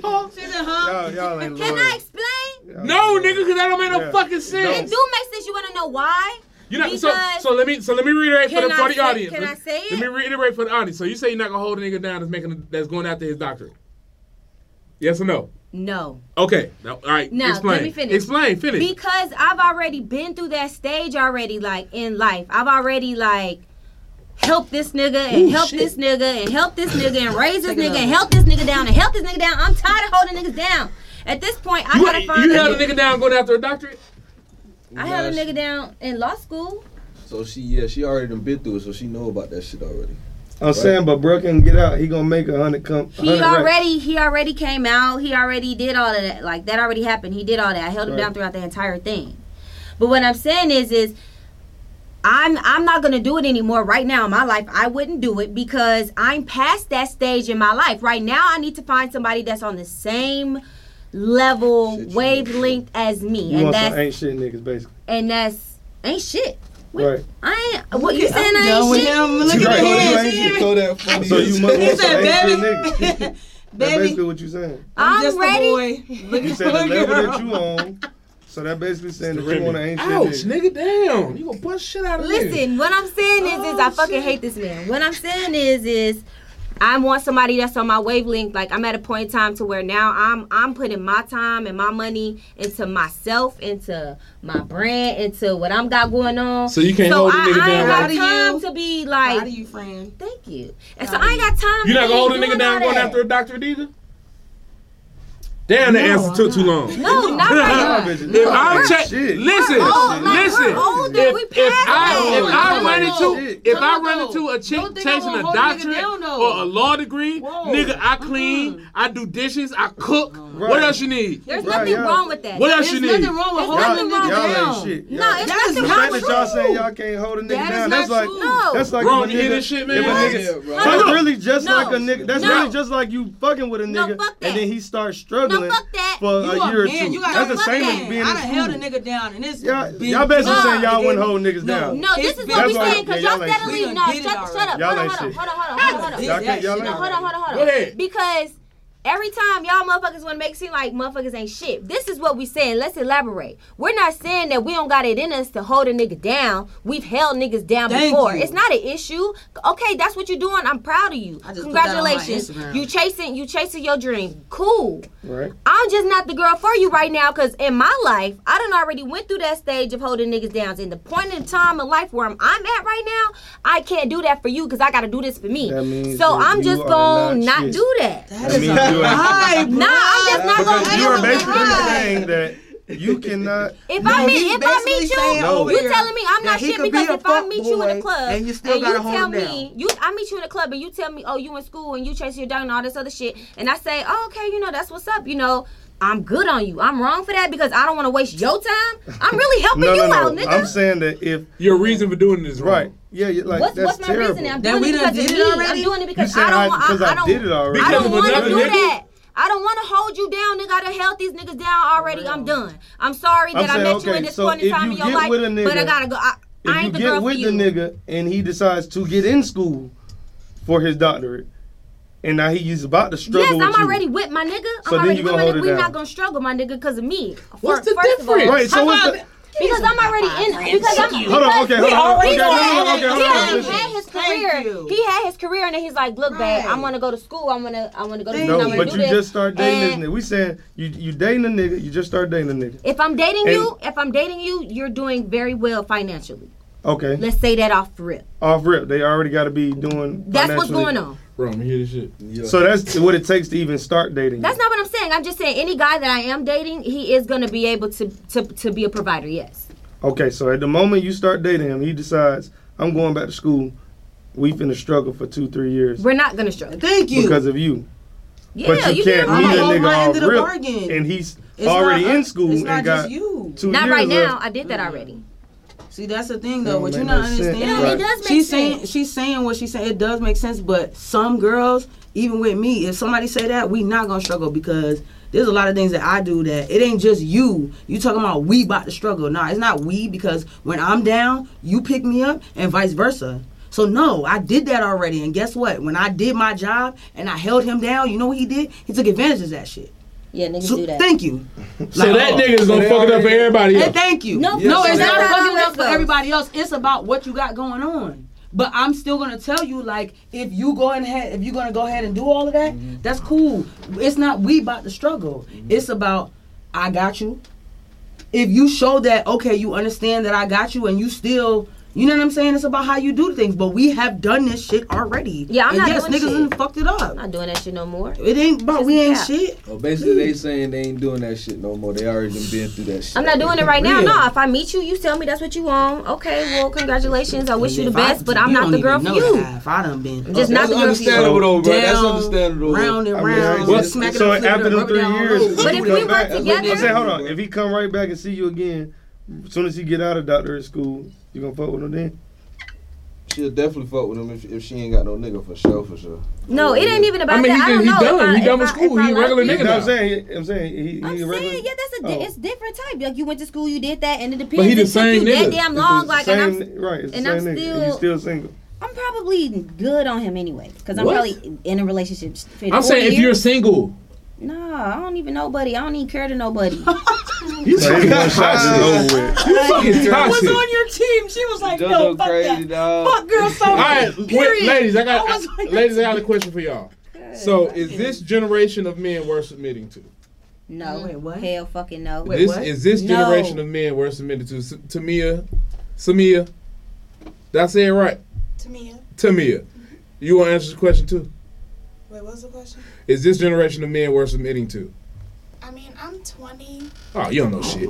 Y'all ain't Can loyal. I explain? Y'all No, ain't nigga, because that don't make no Yeah. fucking It sense. do make sense. You want to know why? You know, Because- so let me reiterate for Can the I say- audience. can I say Let me it? reiterate for the audience. So you say you're not gonna hold a nigga down that's going after his doctorate? Yes or no? No. Okay. Now, all right. Now, explain. let me finish. Explain. Finish. Because I've already been through that stage already, like, in life. I've already, like, helped this nigga and Ooh, helped shit. this nigga and helped this nigga and raised this nigga and helped this nigga down and helped this nigga down. I'm tired of holding niggas down. At this point, I gotta find you held a nigga down going after a doctorate? I held a nigga down in law school. So she already done been through it, so she know about that shit already. I'm saying, but bro can get out. He gonna make 100 He already came out. He already did all of that. Like, that already happened. He did all that. I held him Right. down throughout the entire thing. But what I'm saying is I'm not gonna do it anymore right now in my life. I wouldn't do it because I'm past that stage in my life. Right now, I need to find somebody that's on the same level, Shit, you wavelength as me, You and want some that's ain't shit niggas, basically. ain't shit. Right. I ain't. What you saying? I'm I done ain't with shit. him. Look Right, at you his ain't hands. shit. Throw that funny. So you must He want some said, ain't shit baby. niggas. That's Baby. basically what you saying. I'm I'm just ready. a boy. You Looking said the for a level girl. that you on. So that basically saying that you Remy. want an ain't shit Ouch, nigga. nigga, damn. You gonna bust shit out of me. Listen, what I'm saying is I fucking hate this man. What I'm saying is I want somebody that's on my wavelength. Like, I'm at a point in time to where now I'm putting my time and my money into myself, into my brand, into what I'm got going on. So you can't hold a nigga I down ain't right got now? time to be Proud of like, you, friend. thank you. And so I ain't got time. You not to gonna hold a be nigga doing down all going that. after a doctorate either? Damn, the answer took too long. No, not right Nah, now. bitch, If nah, I'm shit. listen, old, like, listen. we're older, If, we if past I that. run Shit. into a chick Don't think I chasing won't a hold a nigga doctorate down, though. or a law degree, Whoa. nigga, I clean, I do dishes, I cook. What Right. else you need? There's Right, nothing yeah. wrong with that. What else There's you need? nothing wrong with There's holding nothing a wrong nigga Y'all down. ain't shit. No, it's That nothing is The not wrong fact with that y'all it. saying y'all can't hold a nigga That is down, not that's like true. No. that's like Wrong if a to hear nigga, this shit, if man. a nigga, Yeah, bro. that's No. really just No. like a nigga. That's No. really just like you fucking with a No, nigga, fuck that. and then he starts struggling No, fuck that. for You a year or man, two. you gotta That's the fuck same that. as being I in done held a school. nigga down, and it's Y'all been basically No. saying y'all It wouldn't didn't- hold niggas down. No, this is what That's we why- saying because yeah, y'all y'all ain't steadily. shit. No, We done did it shut already. up. Y'all Hold on, ain't hold on, shit. hold on, hold on, hold on. Did Y'all that can't- y'all shit ain't- No, hold on, hold on, hold Go on. ahead. Because every time y'all motherfuckers want to make it seem like motherfuckers ain't shit. This is what we saying. Let's elaborate. We're not saying that we don't got it in us to hold a nigga down. We've held niggas down Thank before. you. It's not an issue. Okay, that's what you're doing. I'm proud of you. I just put that on my Congratulations. Instagram. You chasing your dream. Cool. Right. I'm just not the girl for you right now because in my life, I done already went through that stage of holding niggas down. In the point in time of life where I'm at right now, I can't do that for you because I got to do this for me. That means So that I'm you just are going to not not shit. do that. That That is means a you are- lie, bro. Nah, I'm just not going to Because do you are it. basically Right. saying that you cannot. If I meet basically saying you, over you here telling me I'm that not he shit could be because a if I fuck meet you in boy a club and you still gotta hold tell him me I meet you in a club and you tell me, oh, you in school and you chasing your dog and all this other shit, and I say, oh, okay, that's what's up, I'm good on you. I'm wrong for that because I don't want to waste your time. I'm really helping No, you no, out, no. nigga. I'm saying that if Your reason for doing this is wrong. right, Yeah, like What's that's my terrible. reasoning? I'm That doing we it done because of did me. it already? I'm doing it You because said I don't because I did it already. I Because don't of want to another do nigga? that. I don't want to hold you down, nigga. I done held these niggas down already. I'm done. I'm sorry that I saying, met you okay, in this so point in if time you in your get life, with a nigga- but I gotta go. I If ain't you the get girl for with you. the nigga and he decides to get in school for his doctorate, and now he's about to struggle Yes, with I'm you. already with my nigga. So then I'm already you with gonna my hold nigga. it We down. not gonna struggle, my nigga, because of me. What's the First of all, difference? Right, so what's the... because I'm already in. Because I'm. Hold on, okay, hold on. Okay, He no, already okay, hold on. he had his career. you. He had his career, and then he's like, "Look, babe, I'm gonna go to school. I'm gonna go to school. I'm No, gonna but do you this." just start dating And this nigga. We saying you dating a nigga, you just start dating a nigga. If I'm dating And- you, you're doing very well financially. Okay. Let's say that off rip. Off rip, they already got to be doing. That's what's financially- going on. Bro, let me hear this shit. Yeah. So that's what it takes to even start dating. That's not what I'm saying. I'm just saying any guy that I am dating, he is gonna be able to be a provider. Yes. Okay, so at the moment you start dating him, he decides I'm going back to school. We finna struggle for 2-3 years We're not gonna struggle. Thank you. because of you. Yeah, But you can't I'm meet a on nigga my end off of the rip, bargain. and he's It's already not- in school it's and not got just you. 2 Not years right now. left. I did that already. See, that's the thing That though. don't What make you no not sense. understanding? Right. It does make sense. She's saying what she's saying. It does make sense, but some girls, even with me, if somebody say that, we not gonna struggle because there's a lot of things that I do that it ain't just you. You talking about we about to struggle? Nah, it's not we because when I'm down, you pick me up and vice versa. So no, I did that already, and guess what? When I did my job and I held him down, you know what he did? He took advantage of that shit. Yeah, niggas So do that. thank you. So that nigga's gonna fuck it up for everybody And else. thank you. No, No, so it's that's not not fucking how up it for goes. everybody else. It's about what you got going on. But I'm still gonna tell you, like, if you're gonna go ahead and do all of that, that's cool. It's not we about to struggle. It's about I got you. If you show that, okay, you understand that I got you, and you still, you know what I'm saying? It's about how you do things. But we have done this shit already. Yeah, I'm and not yes, doing niggas shit. done fucked it up. I'm not doing that shit no more. It ain't about Just we ain't cap. shit. Well, basically, they saying they ain't doing that shit no more. They already done been through that shit. I'm not doing it right now. Real. No, if I meet you, you tell me that's what you want. Okay, well, congratulations. I wish you the If I- best, but I'm you not don't the girl even for know you. that half. I done been. I'm just not That's the girl for you. understandable though, bro. That's Down, understandable. round and I mean, round. what- smack it so up, flip it after up, them rub it 3 down, years, roll it. But if you we come work back- together- I'm saying, hold on. If he come right back and see you again, as soon as he get out of doctorate school, you gonna fuck with him then? She'll definitely fuck with him if she ain't got no nigga for sure. No, it ain't even about I mean, that. I don't he know. done. If He done with if school. if He a like regular you- nigga You know what now. I'm saying he I'm regular. saying, yeah, that's Oh. it's different type. Like you went to school, you did that, and it depends. But he the It took same you that nigga. damn It's long, the like, same, and right, it's the and same I'm nigga. still- And you still single. I'm probably good on him anyway, because I'm What? probably in a relationship. For I'm saying 4 if years. you're single, Nah, I don't even know nobody. I don't even care to nobody. you So fucking his one shot is over with. You fucking was toxic. on your team. She was like, Just no, go fuck crazy, that. dog. Fuck girl so All right, wait, Period. ladies, I I got was like- a question for y'all. So, is this generation of men worth submitting to? No. Wait, what? Hell fucking no. Wait, This what? is this No. generation of men worth submitting to? Samia, did I say it right? Tamia, you want to answer the question too? Wait, what's the question? Is this generation of men worth submitting to? I mean, I'm 20. Oh, you don't know shit.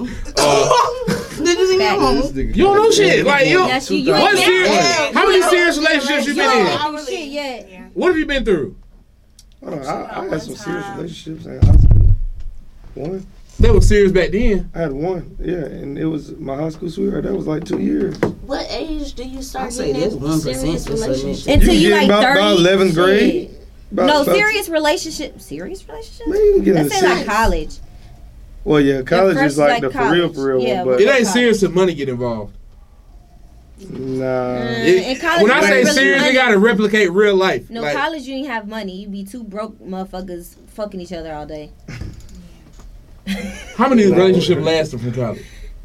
Did you see Facts. me? This nigga You don't know shit. Like you. Yes, you What ain't serious? married. How many serious relationships you been in? Oh, shit, yeah. What have you been through? Hold on, I had some serious time. relationships in high school. One. They were serious back then. I had one, yeah, and it was my high school sweetheart. That was like 2 years. What age do you I start say getting this in 1% serious for submission. relationships? Until You you get like about 30. 11th grade. Shit. About- No, about- serious relationship. Serious relationship? Man, you get in Let's the say like six. college. Well, yeah, college first, is like like, the college. for real Yeah, one, It but ain't serious if money get involved. nah. In college, When I you say really serious, money. it gotta replicate real life. No, Like, college you ain't have money. You be two broke motherfuckers fucking each other all day. how many relationships lasted from college?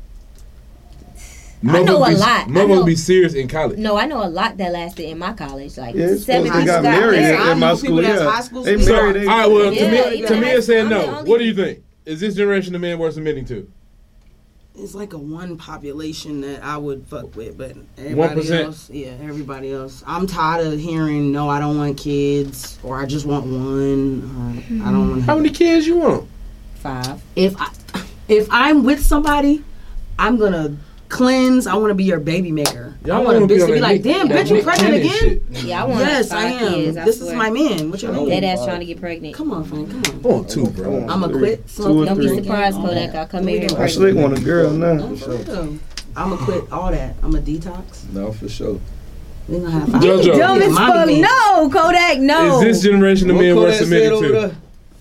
I know a lot. I Motherfuckers know- be serious in college. No, I know a lot that lasted in my college. Like Yeah, it's 7 supposed to people got married married. in my I know school. people that's Yeah, high school they sweethearts. All married. right, well, Yeah, Tamia, even Tamia high said school, no. I'm the only- What do you think? Is this generation of men worth submitting to? It's like a one population that I would fuck with, but everybody 1%? else, yeah, everybody else. I'm tired of hearing, no, I don't want kids, or I just want one, or I don't want. How many kids you want? 5. If I'm with somebody, I'm gonna cleanse. I want to be your baby maker. I want a wanna bitch to on be that like, Nick- damn, that bitch, you Nick pregnant Cannon again? shit. Yeah, I want Yes, 5 I am. kids. I This swear. is my man. What you mean? Dead ass trying to get pregnant. Come on, friend. Come on. I want 2, bro. I'ma quit Two or smoking. Don't be three. surprised, Kodak. I'll come here and I pregnant. slick want a girl now. I'ma quit all that. I'ma detox. No, for sure. We gonna have 5. JoJo. Dumb as fuck. No, Kodak, no. Is this generation of men worth submitting to?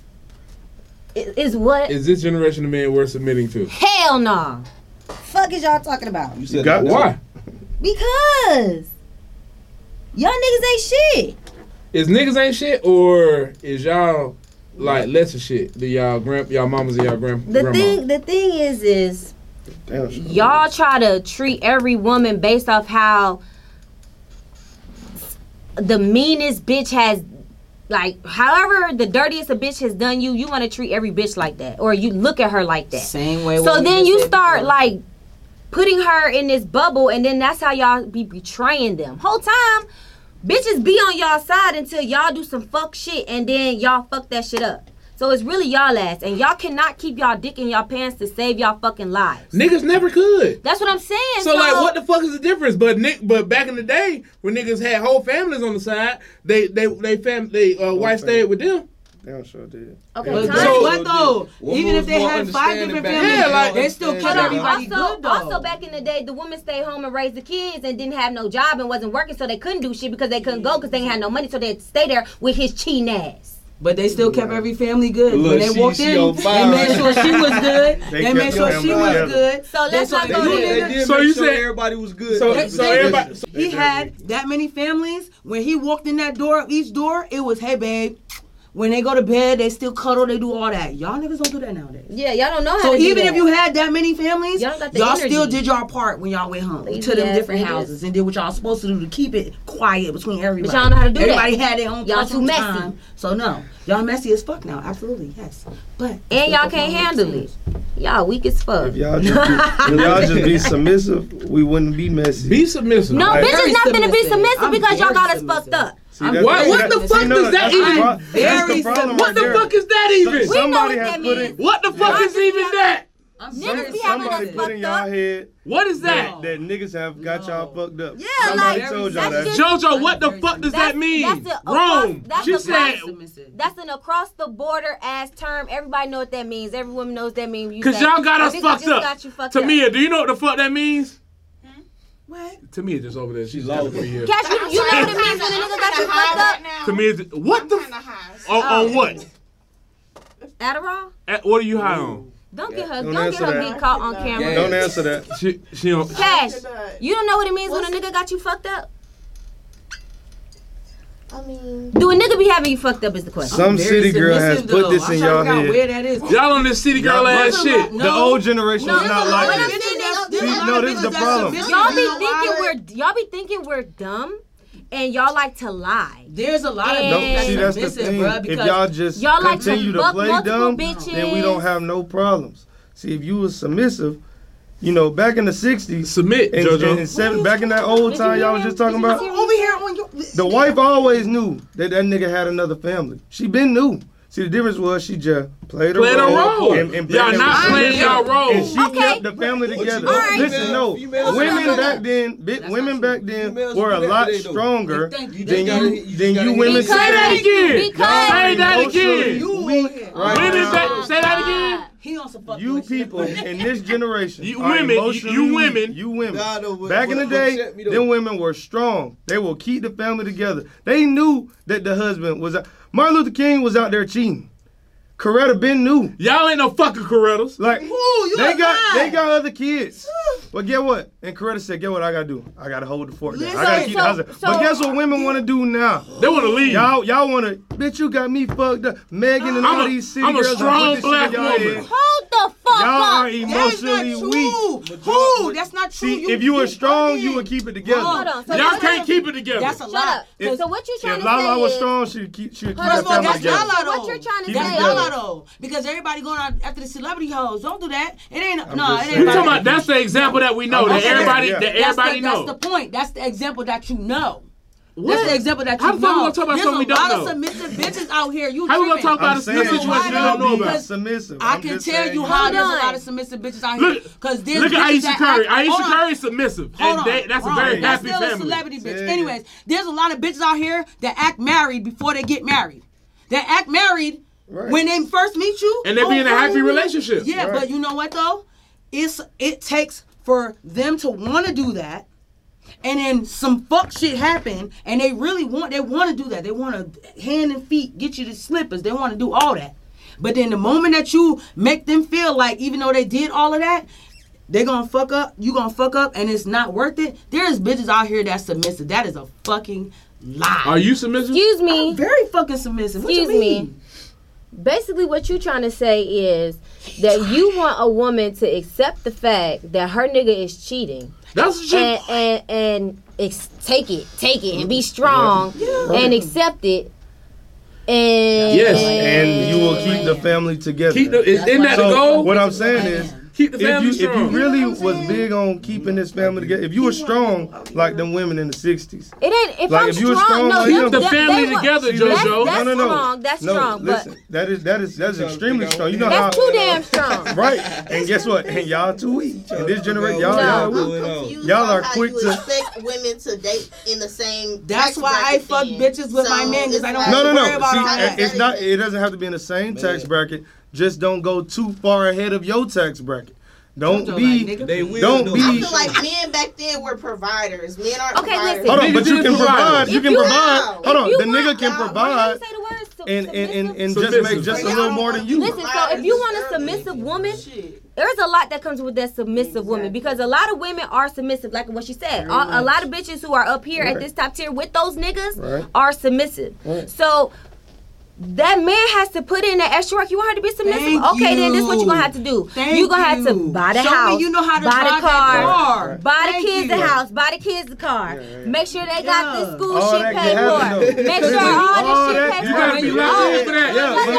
Is what? Is this generation of men worth submitting to? Hell no. Fuck is y'all talking about? You said Got Why? Because y'all niggas ain't shit. Is niggas ain't shit, or is y'all like lesser shit than y'all mamas and y'all grandma? The thing is Damn, sure. y'all try to treat every woman based off how the meanest bitch has, like, however the dirtiest a bitch has done you, you want to treat every bitch like that, or you look at her like that. Same way. So then you start like putting her in this bubble, and then that's how y'all be betraying them. Whole time, bitches be on y'all side until y'all do some fuck shit, and then y'all fuck that shit up. So it's really y'all ass, and y'all cannot keep y'all dick in y'all pants to save y'all fucking lives. Niggas never could. That's what I'm saying. So like, what the fuck is the difference? But back in the day when niggas had whole families on the side, they wife stayed with them. Damn sure did. Okay, But time. guess what though? Woman Even was if they more had 5 understanding different back families, then. Yeah, like- they still kept everybody good though. Also, back in the day, the women stayed home and raised the kids and didn't have no job and wasn't working, so they couldn't do shit because they couldn't go because they ain't had no money, so they'd stay there with his cheating ass. But they still kept every family good. Look, When they walked she in, on they fire. made sure she was good. They They made kept sure your she family was together. good. So let's not they go did- there. They did So make you sure said- everybody was good. So everybody. He had that many families. When he walked in that door, each door, it was, hey babe. When they go to bed, they still cuddle. They do all that. Y'all niggas don't do that nowadays. Yeah, y'all don't know how So to do even that. if you had that many families, Y'all got the y'all energy. still did your part when y'all went home Lazy to them ass different niggas. houses and did what y'all supposed to do to keep it quiet between everybody. y'all know how to do that. Everybody had their own Y'all personal too messy. time. So no, y'all messy as fuck now. Absolutely, yes. But And y'all can't handle it. Y'all weak as fuck. If y'all just be submissive, we wouldn't be messy. Be submissive. No, Like- bitch is Very nothing to be submissive. submissive I'm because y'all very got us submissive. fucked up. See, that's- What the fuck does that that's even- the that's very the problem What right the there. fuck is that even? We know Somebody what has that put means. it. What the fuck is even that? I'm Niggas very be having us Somebody put in fucked y'all up. head What is that? that niggas have got y'all fucked up. Yeah, Somebody like, told y'all that. that's JoJo, what the fuck does that mean? Rome. She said, That's an across the border ass term. Everybody know what that means. Every woman knows what that means. You because say, y'all got "A us nigga fucked just up. got you fucked up." Tamia, do you know what the fuck that means? What? Tamia just over there. She's lost. over here. Cash, you know what it means when a nigga got you fucked up? Tamia, what the? On what? Adderall? What are you high on? Don't get her. Don't Don't get answer her that. being caught on camera. Don't answer that. She don't. Cash, you don't know what it means when a nigga got you fucked up? I mean, Do a nigga be having you fucked up is the question. Some Very city girl has submissive, put this though. in I'm y'all trying to figure out where head. that is. Y'all on this city girl Y'all- ass shit. No. The old generation is not like what I'm this. saying There's a lot No, of this is the bitches that's problem. submissive. Y'all be You know why? y'all be thinking we're dumb, and y'all like to lie. There's a lot of And- bitches See, that's the submissive, thing. bruh, If because y'all just Y'all like to continue to fuck play multiple dumb, bitches. then we don't have no problems. See, if you was submissive, you know, back in the 60s, Submit, and, JoJo. and seven, back in that old time y'all was just talking about, over here on your the wife always knew that that nigga had another family. She been knew. See, the difference was she just played a Played a role. role. And Y'all not playing y'all role. And she Okay. kept the family together. All right. Listen, no, Females- women Hold back on. then, women back then Females were a do that lot today, though. stronger Thank you. than gotta- you you than gotta you hit women it. Say that today. again. Because- Say that again. You weak right Women now. back. Say that again. He on some fuck You boy shit. people in this generation, You are women, emotionally you weak. women. You women. Nah, no, but- Back in the but day, check me though. them women were strong. They will keep the family together. They knew that the husband was. Martin Luther King was out there cheating. Coretta Ben knew. Y'all ain't no fucking Corettas. Like you they a got lie. other kids. But get what? And Coretta said, "Get what I gotta do? I gotta hold the fort down. I Listen, gotta keep the husband." so- But guess what women want to do now? They want to leave. Y'all want to, bitch, you got me fucked up. Megan and all these city I'm a girls strong put this shit black in y'all woman. head. Hold the fuck Y'all are up. That is not emotionally weak. true. Who? That's not true. See, if you were strong, you fucking- would keep it together. Hold on. So Y'all what- can't keep it together. That's a Shut lie. up. So what you trying If to Lala say was is, strong, she'd keep Hold that on, First of all, family that's together. Lala though. What you're trying to Keep say it That's is, together. Lala though. Because everybody going out after the celebrity hoes. Don't do that. It ain't just no. It saying. ain't We talking about about that's the example that we know. That Okay. everybody Yeah. that everybody that's know. the point. That's the example that you know. What? That's the example that you How the fuck we know. gonna talk about There's something we don't a lot know? of submissive bitches out here. You How we gonna tripping. talk about I'm a saying situation you you should don't know be about? submissive. I I'm can just tell saying you how Hold there's on. a lot of submissive bitches out here. Look, Because there's look at bitches Aisha that Curry. act- hold Aisha on. Curry is submissive, Hold and on. that's a Wrong. very That's happy still a family. celebrity bitch. Yeah. Anyways, there's a lot of bitches out here that act married before they get married. They act married Right. when they first meet you. And they be in a happy relationship. Yeah, Right. but you know what though? It takes for them to want to do that and then some fuck shit happen, and they want to do that. They want to hand and feet get you the slippers. They want to do all that. But then the moment that you make them feel like, even though they did all of that, they gonna fuck up, you gonna fuck up, and it's not worth it. There's bitches out here that's submissive. That is a fucking lie. Are you submissive? Excuse me. I'm very fucking submissive. What you mean? Basically, what you trying to say is that you want a woman to accept the fact that her nigga is cheating. That's shit. And take it, and be strong and accept it. And you will keep the family together. Isn't that the goal? What I'm saying is, keep the family strong. If you really was big on keeping this family together, if you were strong like them women in the 60s. It ain't, if like I'm if you strong, were strong, keep the family together, JoJo. That's strong, that's strong. Listen, that's extremely strong. You know that's how, too damn strong. Right. And guess what? And y'all too weak. In this generation, y'all are quick to expect women to date in the same. That's why I fuck bitches with my men, because I don't have to worry about all that. It's not. It doesn't have to be in the same tax bracket. Just don't go too far ahead of your tax bracket. Don't be. I feel like men back then were providers. Men aren't providers. Hold on, but you can provide. You can provide. Hold on, the nigga can Why provide. do you say the words And just make just a little more than you. Listen, so if you want a submissive woman, there's a lot that comes with that submissive woman, because a lot of women are submissive, like what she said. A lot of bitches who are up here at this top tier with those niggas are submissive. So that man has to put in that extra work. You want her to be submissive? Okay, then this is what you're going to have to do. You're going to have to buy the house, me you know how to buy drive the car, that car. buy the kids the house, buy the kids the car. Make sure they got the school shit paid for. Make sure all this shit paid for. You got to be locked in for that.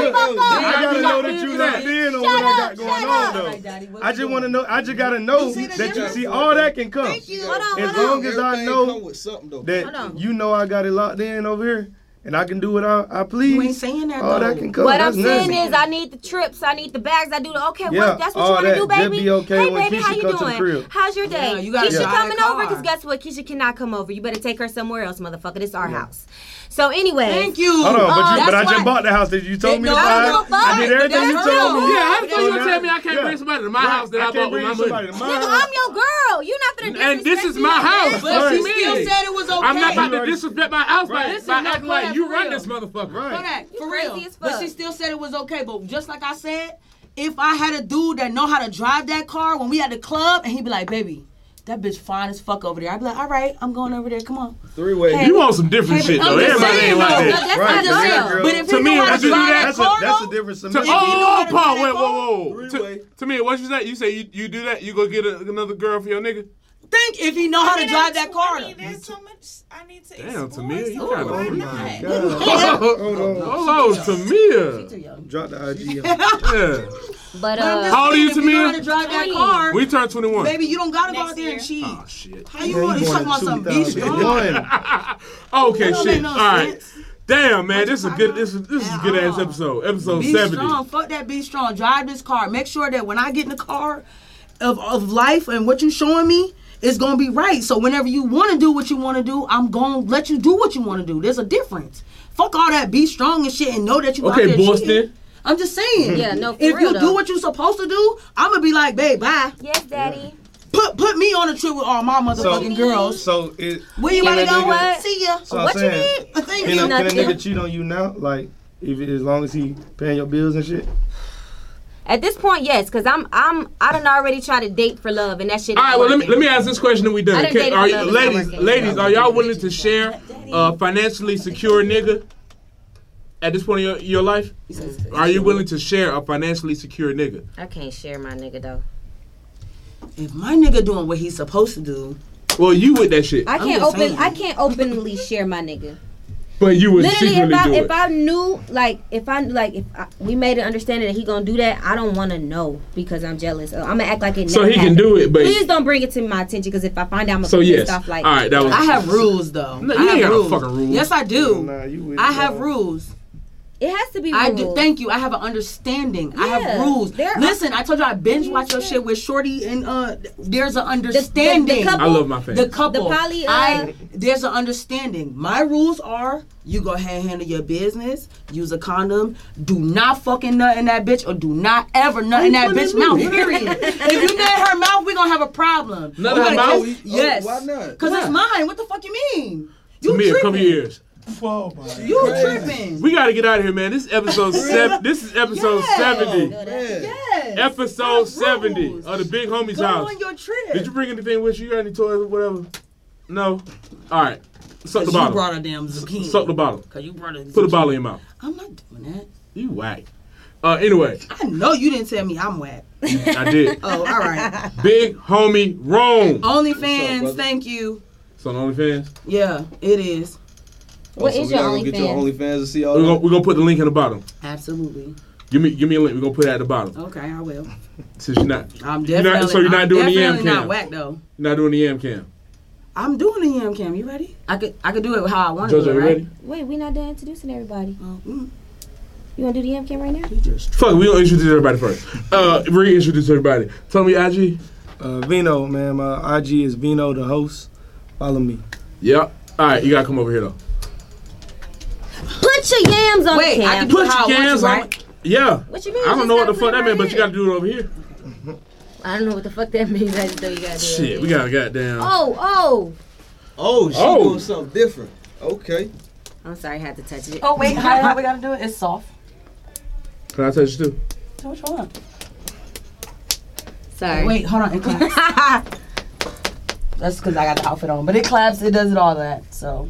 I got to know that you locked in on what I got going on, though. I just want to know. I just got to know that you see all that can come. As long as I know that you know I got it locked in over here. And I can do what I please. You ain't saying that, all though. that can come. What I'm saying is, I need the trips, I need the bags, I do the well, that's what you want to do, baby. Just be okay hey, when baby, Keisha how you comes to the doing? crib. How's your day? You gotta Keisha buy coming a over? car. Because guess what? Keisha cannot come over. You better take her somewhere else, motherfucker. This is our house. So anyway, thank you. Hold on, but I just bought the house that you told me to buy. I did everything you told me. Yeah, I thought you would tell me I can't bring somebody to my house that I bought with my money. Nigga, I'm your girl. You not finna disrespect And this is my me. house. But she still said it was okay. I'm not about to disrespect my house by acting like you for run real. this motherfucker. Right. For crazy real. as fuck. But she still said it was okay. But just like I said, if I had a dude that know how to drive that car when we at the club, and he'd be like, baby, that bitch fine as fuck over there. I'd be like, all right, I'm going over there. Come on. Three-way. Hey, You want some different shit, though. Everybody ain't like that. That's not real. But if To you me, know how would to you do drive that? that car, That's a though, different To, submission. Paul, whoa. Three-way. To me, what you say? You say you do that? You go get another girl for your nigga? think if he know how to drive that car. There's so much I need to Damn, explore. Tamia, you so kind why of. not? Hold Hold on, Tamia. Drop the IG. Yeah. But How old are you, if you know how Tamia? to drive that car, We turned 21. baby, you don't gotta go out Next there and year. cheat. Oh shit. How you want? You talking about some beach strong? Okay, That don't shit. make no All right. sense. Damn, man, this is a good. This is a good ass episode. Episode Be 70. strong. Fuck that. Be strong. Drive this car. Make sure that when I get in the car of life and what you showing me, it's gonna be right. So whenever you want to do what you want to do, I'm gonna let you do what you want to do. There's a difference. Fuck all that. Be strong and shit, and know that you out Okay, there Boston. cheating. I'm just saying. Yeah, no, for if real, you do though. what you're supposed to do, I'm gonna be like, babe, bye. yes, daddy. Put me on a trip with all my motherfucking girls. So it. Where you can wanna a go? nigga- What? See ya. So I'm What you saying, need? Thank Can you. a Nothing. nigga cheat on you now? Like, as long as he paying your bills and shit? At this point, yes, because I done already tried to date for love, and that shit. All right, well, ain't let me ask this question and we done. I done dated Are for you, love, it's not working. ladies, are y'all willing to share a financially secure nigga at this point in your life? Are you willing to share a financially secure nigga? I can't share my nigga though. If my nigga doing what he's supposed to do, Well, you with that shit, I I'm can't just saying. I can't openly share my nigga. but you would Literally, secretly do if it. I knew, we made an understanding that he gonna do that, I don't want to know because I'm jealous. I'm gonna act like it never So he can happened. do it, but Please don't bring it to my attention because if I find out, I'm so gonna be yes. pissed off. Like, All right, that was. I have rules though. No, I you have ain't got no rules. fucking rules. Yes, I do. Nah, you with I it, have dog. rules. It has to be I rules. do. Thank you. I have an understanding. I have Yeah, rules. there are- Listen, I told you I binge watch your shit with Shorty, and there's an understanding. I love my family. The couple. The poly, there's an understanding. My rules are: you go ahead and handle your business. Use a condom. Do not fucking nut in that bitch, or do not ever nut in that bitch mouth. Period. If you nut in her mouth, we gonna have a problem. Nut in her mouth? Yes. Why not? Cause it's mine. What the fuck you mean? You Tamia, tripping? come here. Oh my You tripping? We gotta get out of here, man. This is episode 7. This is episode 70. Man. Yes. Episode Have 70 rules. of the Big Homie's Go house. on your trip. Did you bring anything with you? You got any toys or whatever? No? Alright. Suck the You bottle. brought a damn zucchini. Suck the bottle. Cause you brought a Put a bottle in your mouth. I'm not doing that. You whack. Anyway, I know you didn't tell me I'm whack. I did. Oh, all right. Big Homie Rome. OnlyFans, brother? thank you. It's on OnlyFans. Yeah, it is. What so is we your gotta go get your OnlyFans? OnlyFans to see all We're that? gonna put the link in the bottom. Absolutely. Give me a link. We're gonna put it at the bottom. Okay, I will. Since you're not I'm You're not- definitely. so you're not doing the yam definitely not cam? whack though. not doing the yam cam. I'm doing the yam cam. You ready? I could do it how I want to Jojo, do it. you Right? ready? Wait, we not done introducing everybody. Oh, You want to do the M-Cam right now? you just Fuck, we gonna introduce everybody first. Reintroduce everybody. Tell me IG. Vino, man. My IG is Vino the host. Follow me. Yep. Alright, you gotta come over here though. Put your yams on Wait, the I cam. can do Put how your I want hands to, on right? Yeah. What you mean? I don't Just know what the gotta fuck put it that means, right but you gotta do it over here. I don't know what the fuck that means. I just know you gotta do it. Shit, we gotta goddamn. Oh. Oh, she Oh. doing something different. Okay. I'm sorry, I had to touch it. Oh wait, how we gotta do it? It's soft. Can I touch you too? So which one? Sorry. Wait, hold on. It claps. That's because I got the outfit on, but it claps. It does it all that. So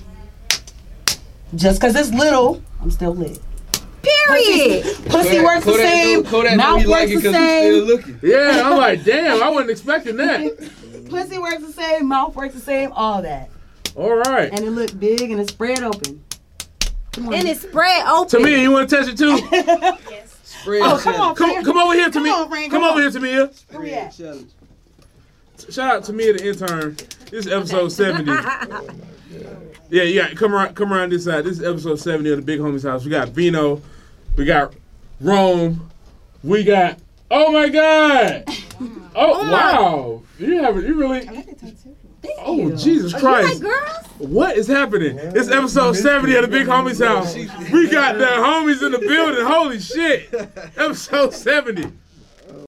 just because it's little, I'm still lit. Period. Pussy works the same. Mouth works the same. looking. Yeah, I'm like, damn, I wasn't expecting that. Pussy works the same. Mouth works the same. All that. Alright. And it looked big and it's spread open. Come on. And it's spread open. Tamia, you wanna touch it too? Spread Oh, come on, Come over here, Come Tamia. on, Frank, Come come over on. here, Tamia. Where we at? challenge. Shout out to Tamia, the intern. This is episode 70. Yeah, come around this side. This is episode 70 of the Big Homie's house. We got Vino, we got Rome, we got. Oh my God! Oh wow! You really? Oh Jesus Christ! Girls? What is happening? It's episode 70 of the Big Homie's house. We got the homies in the building. Holy shit! Episode 70.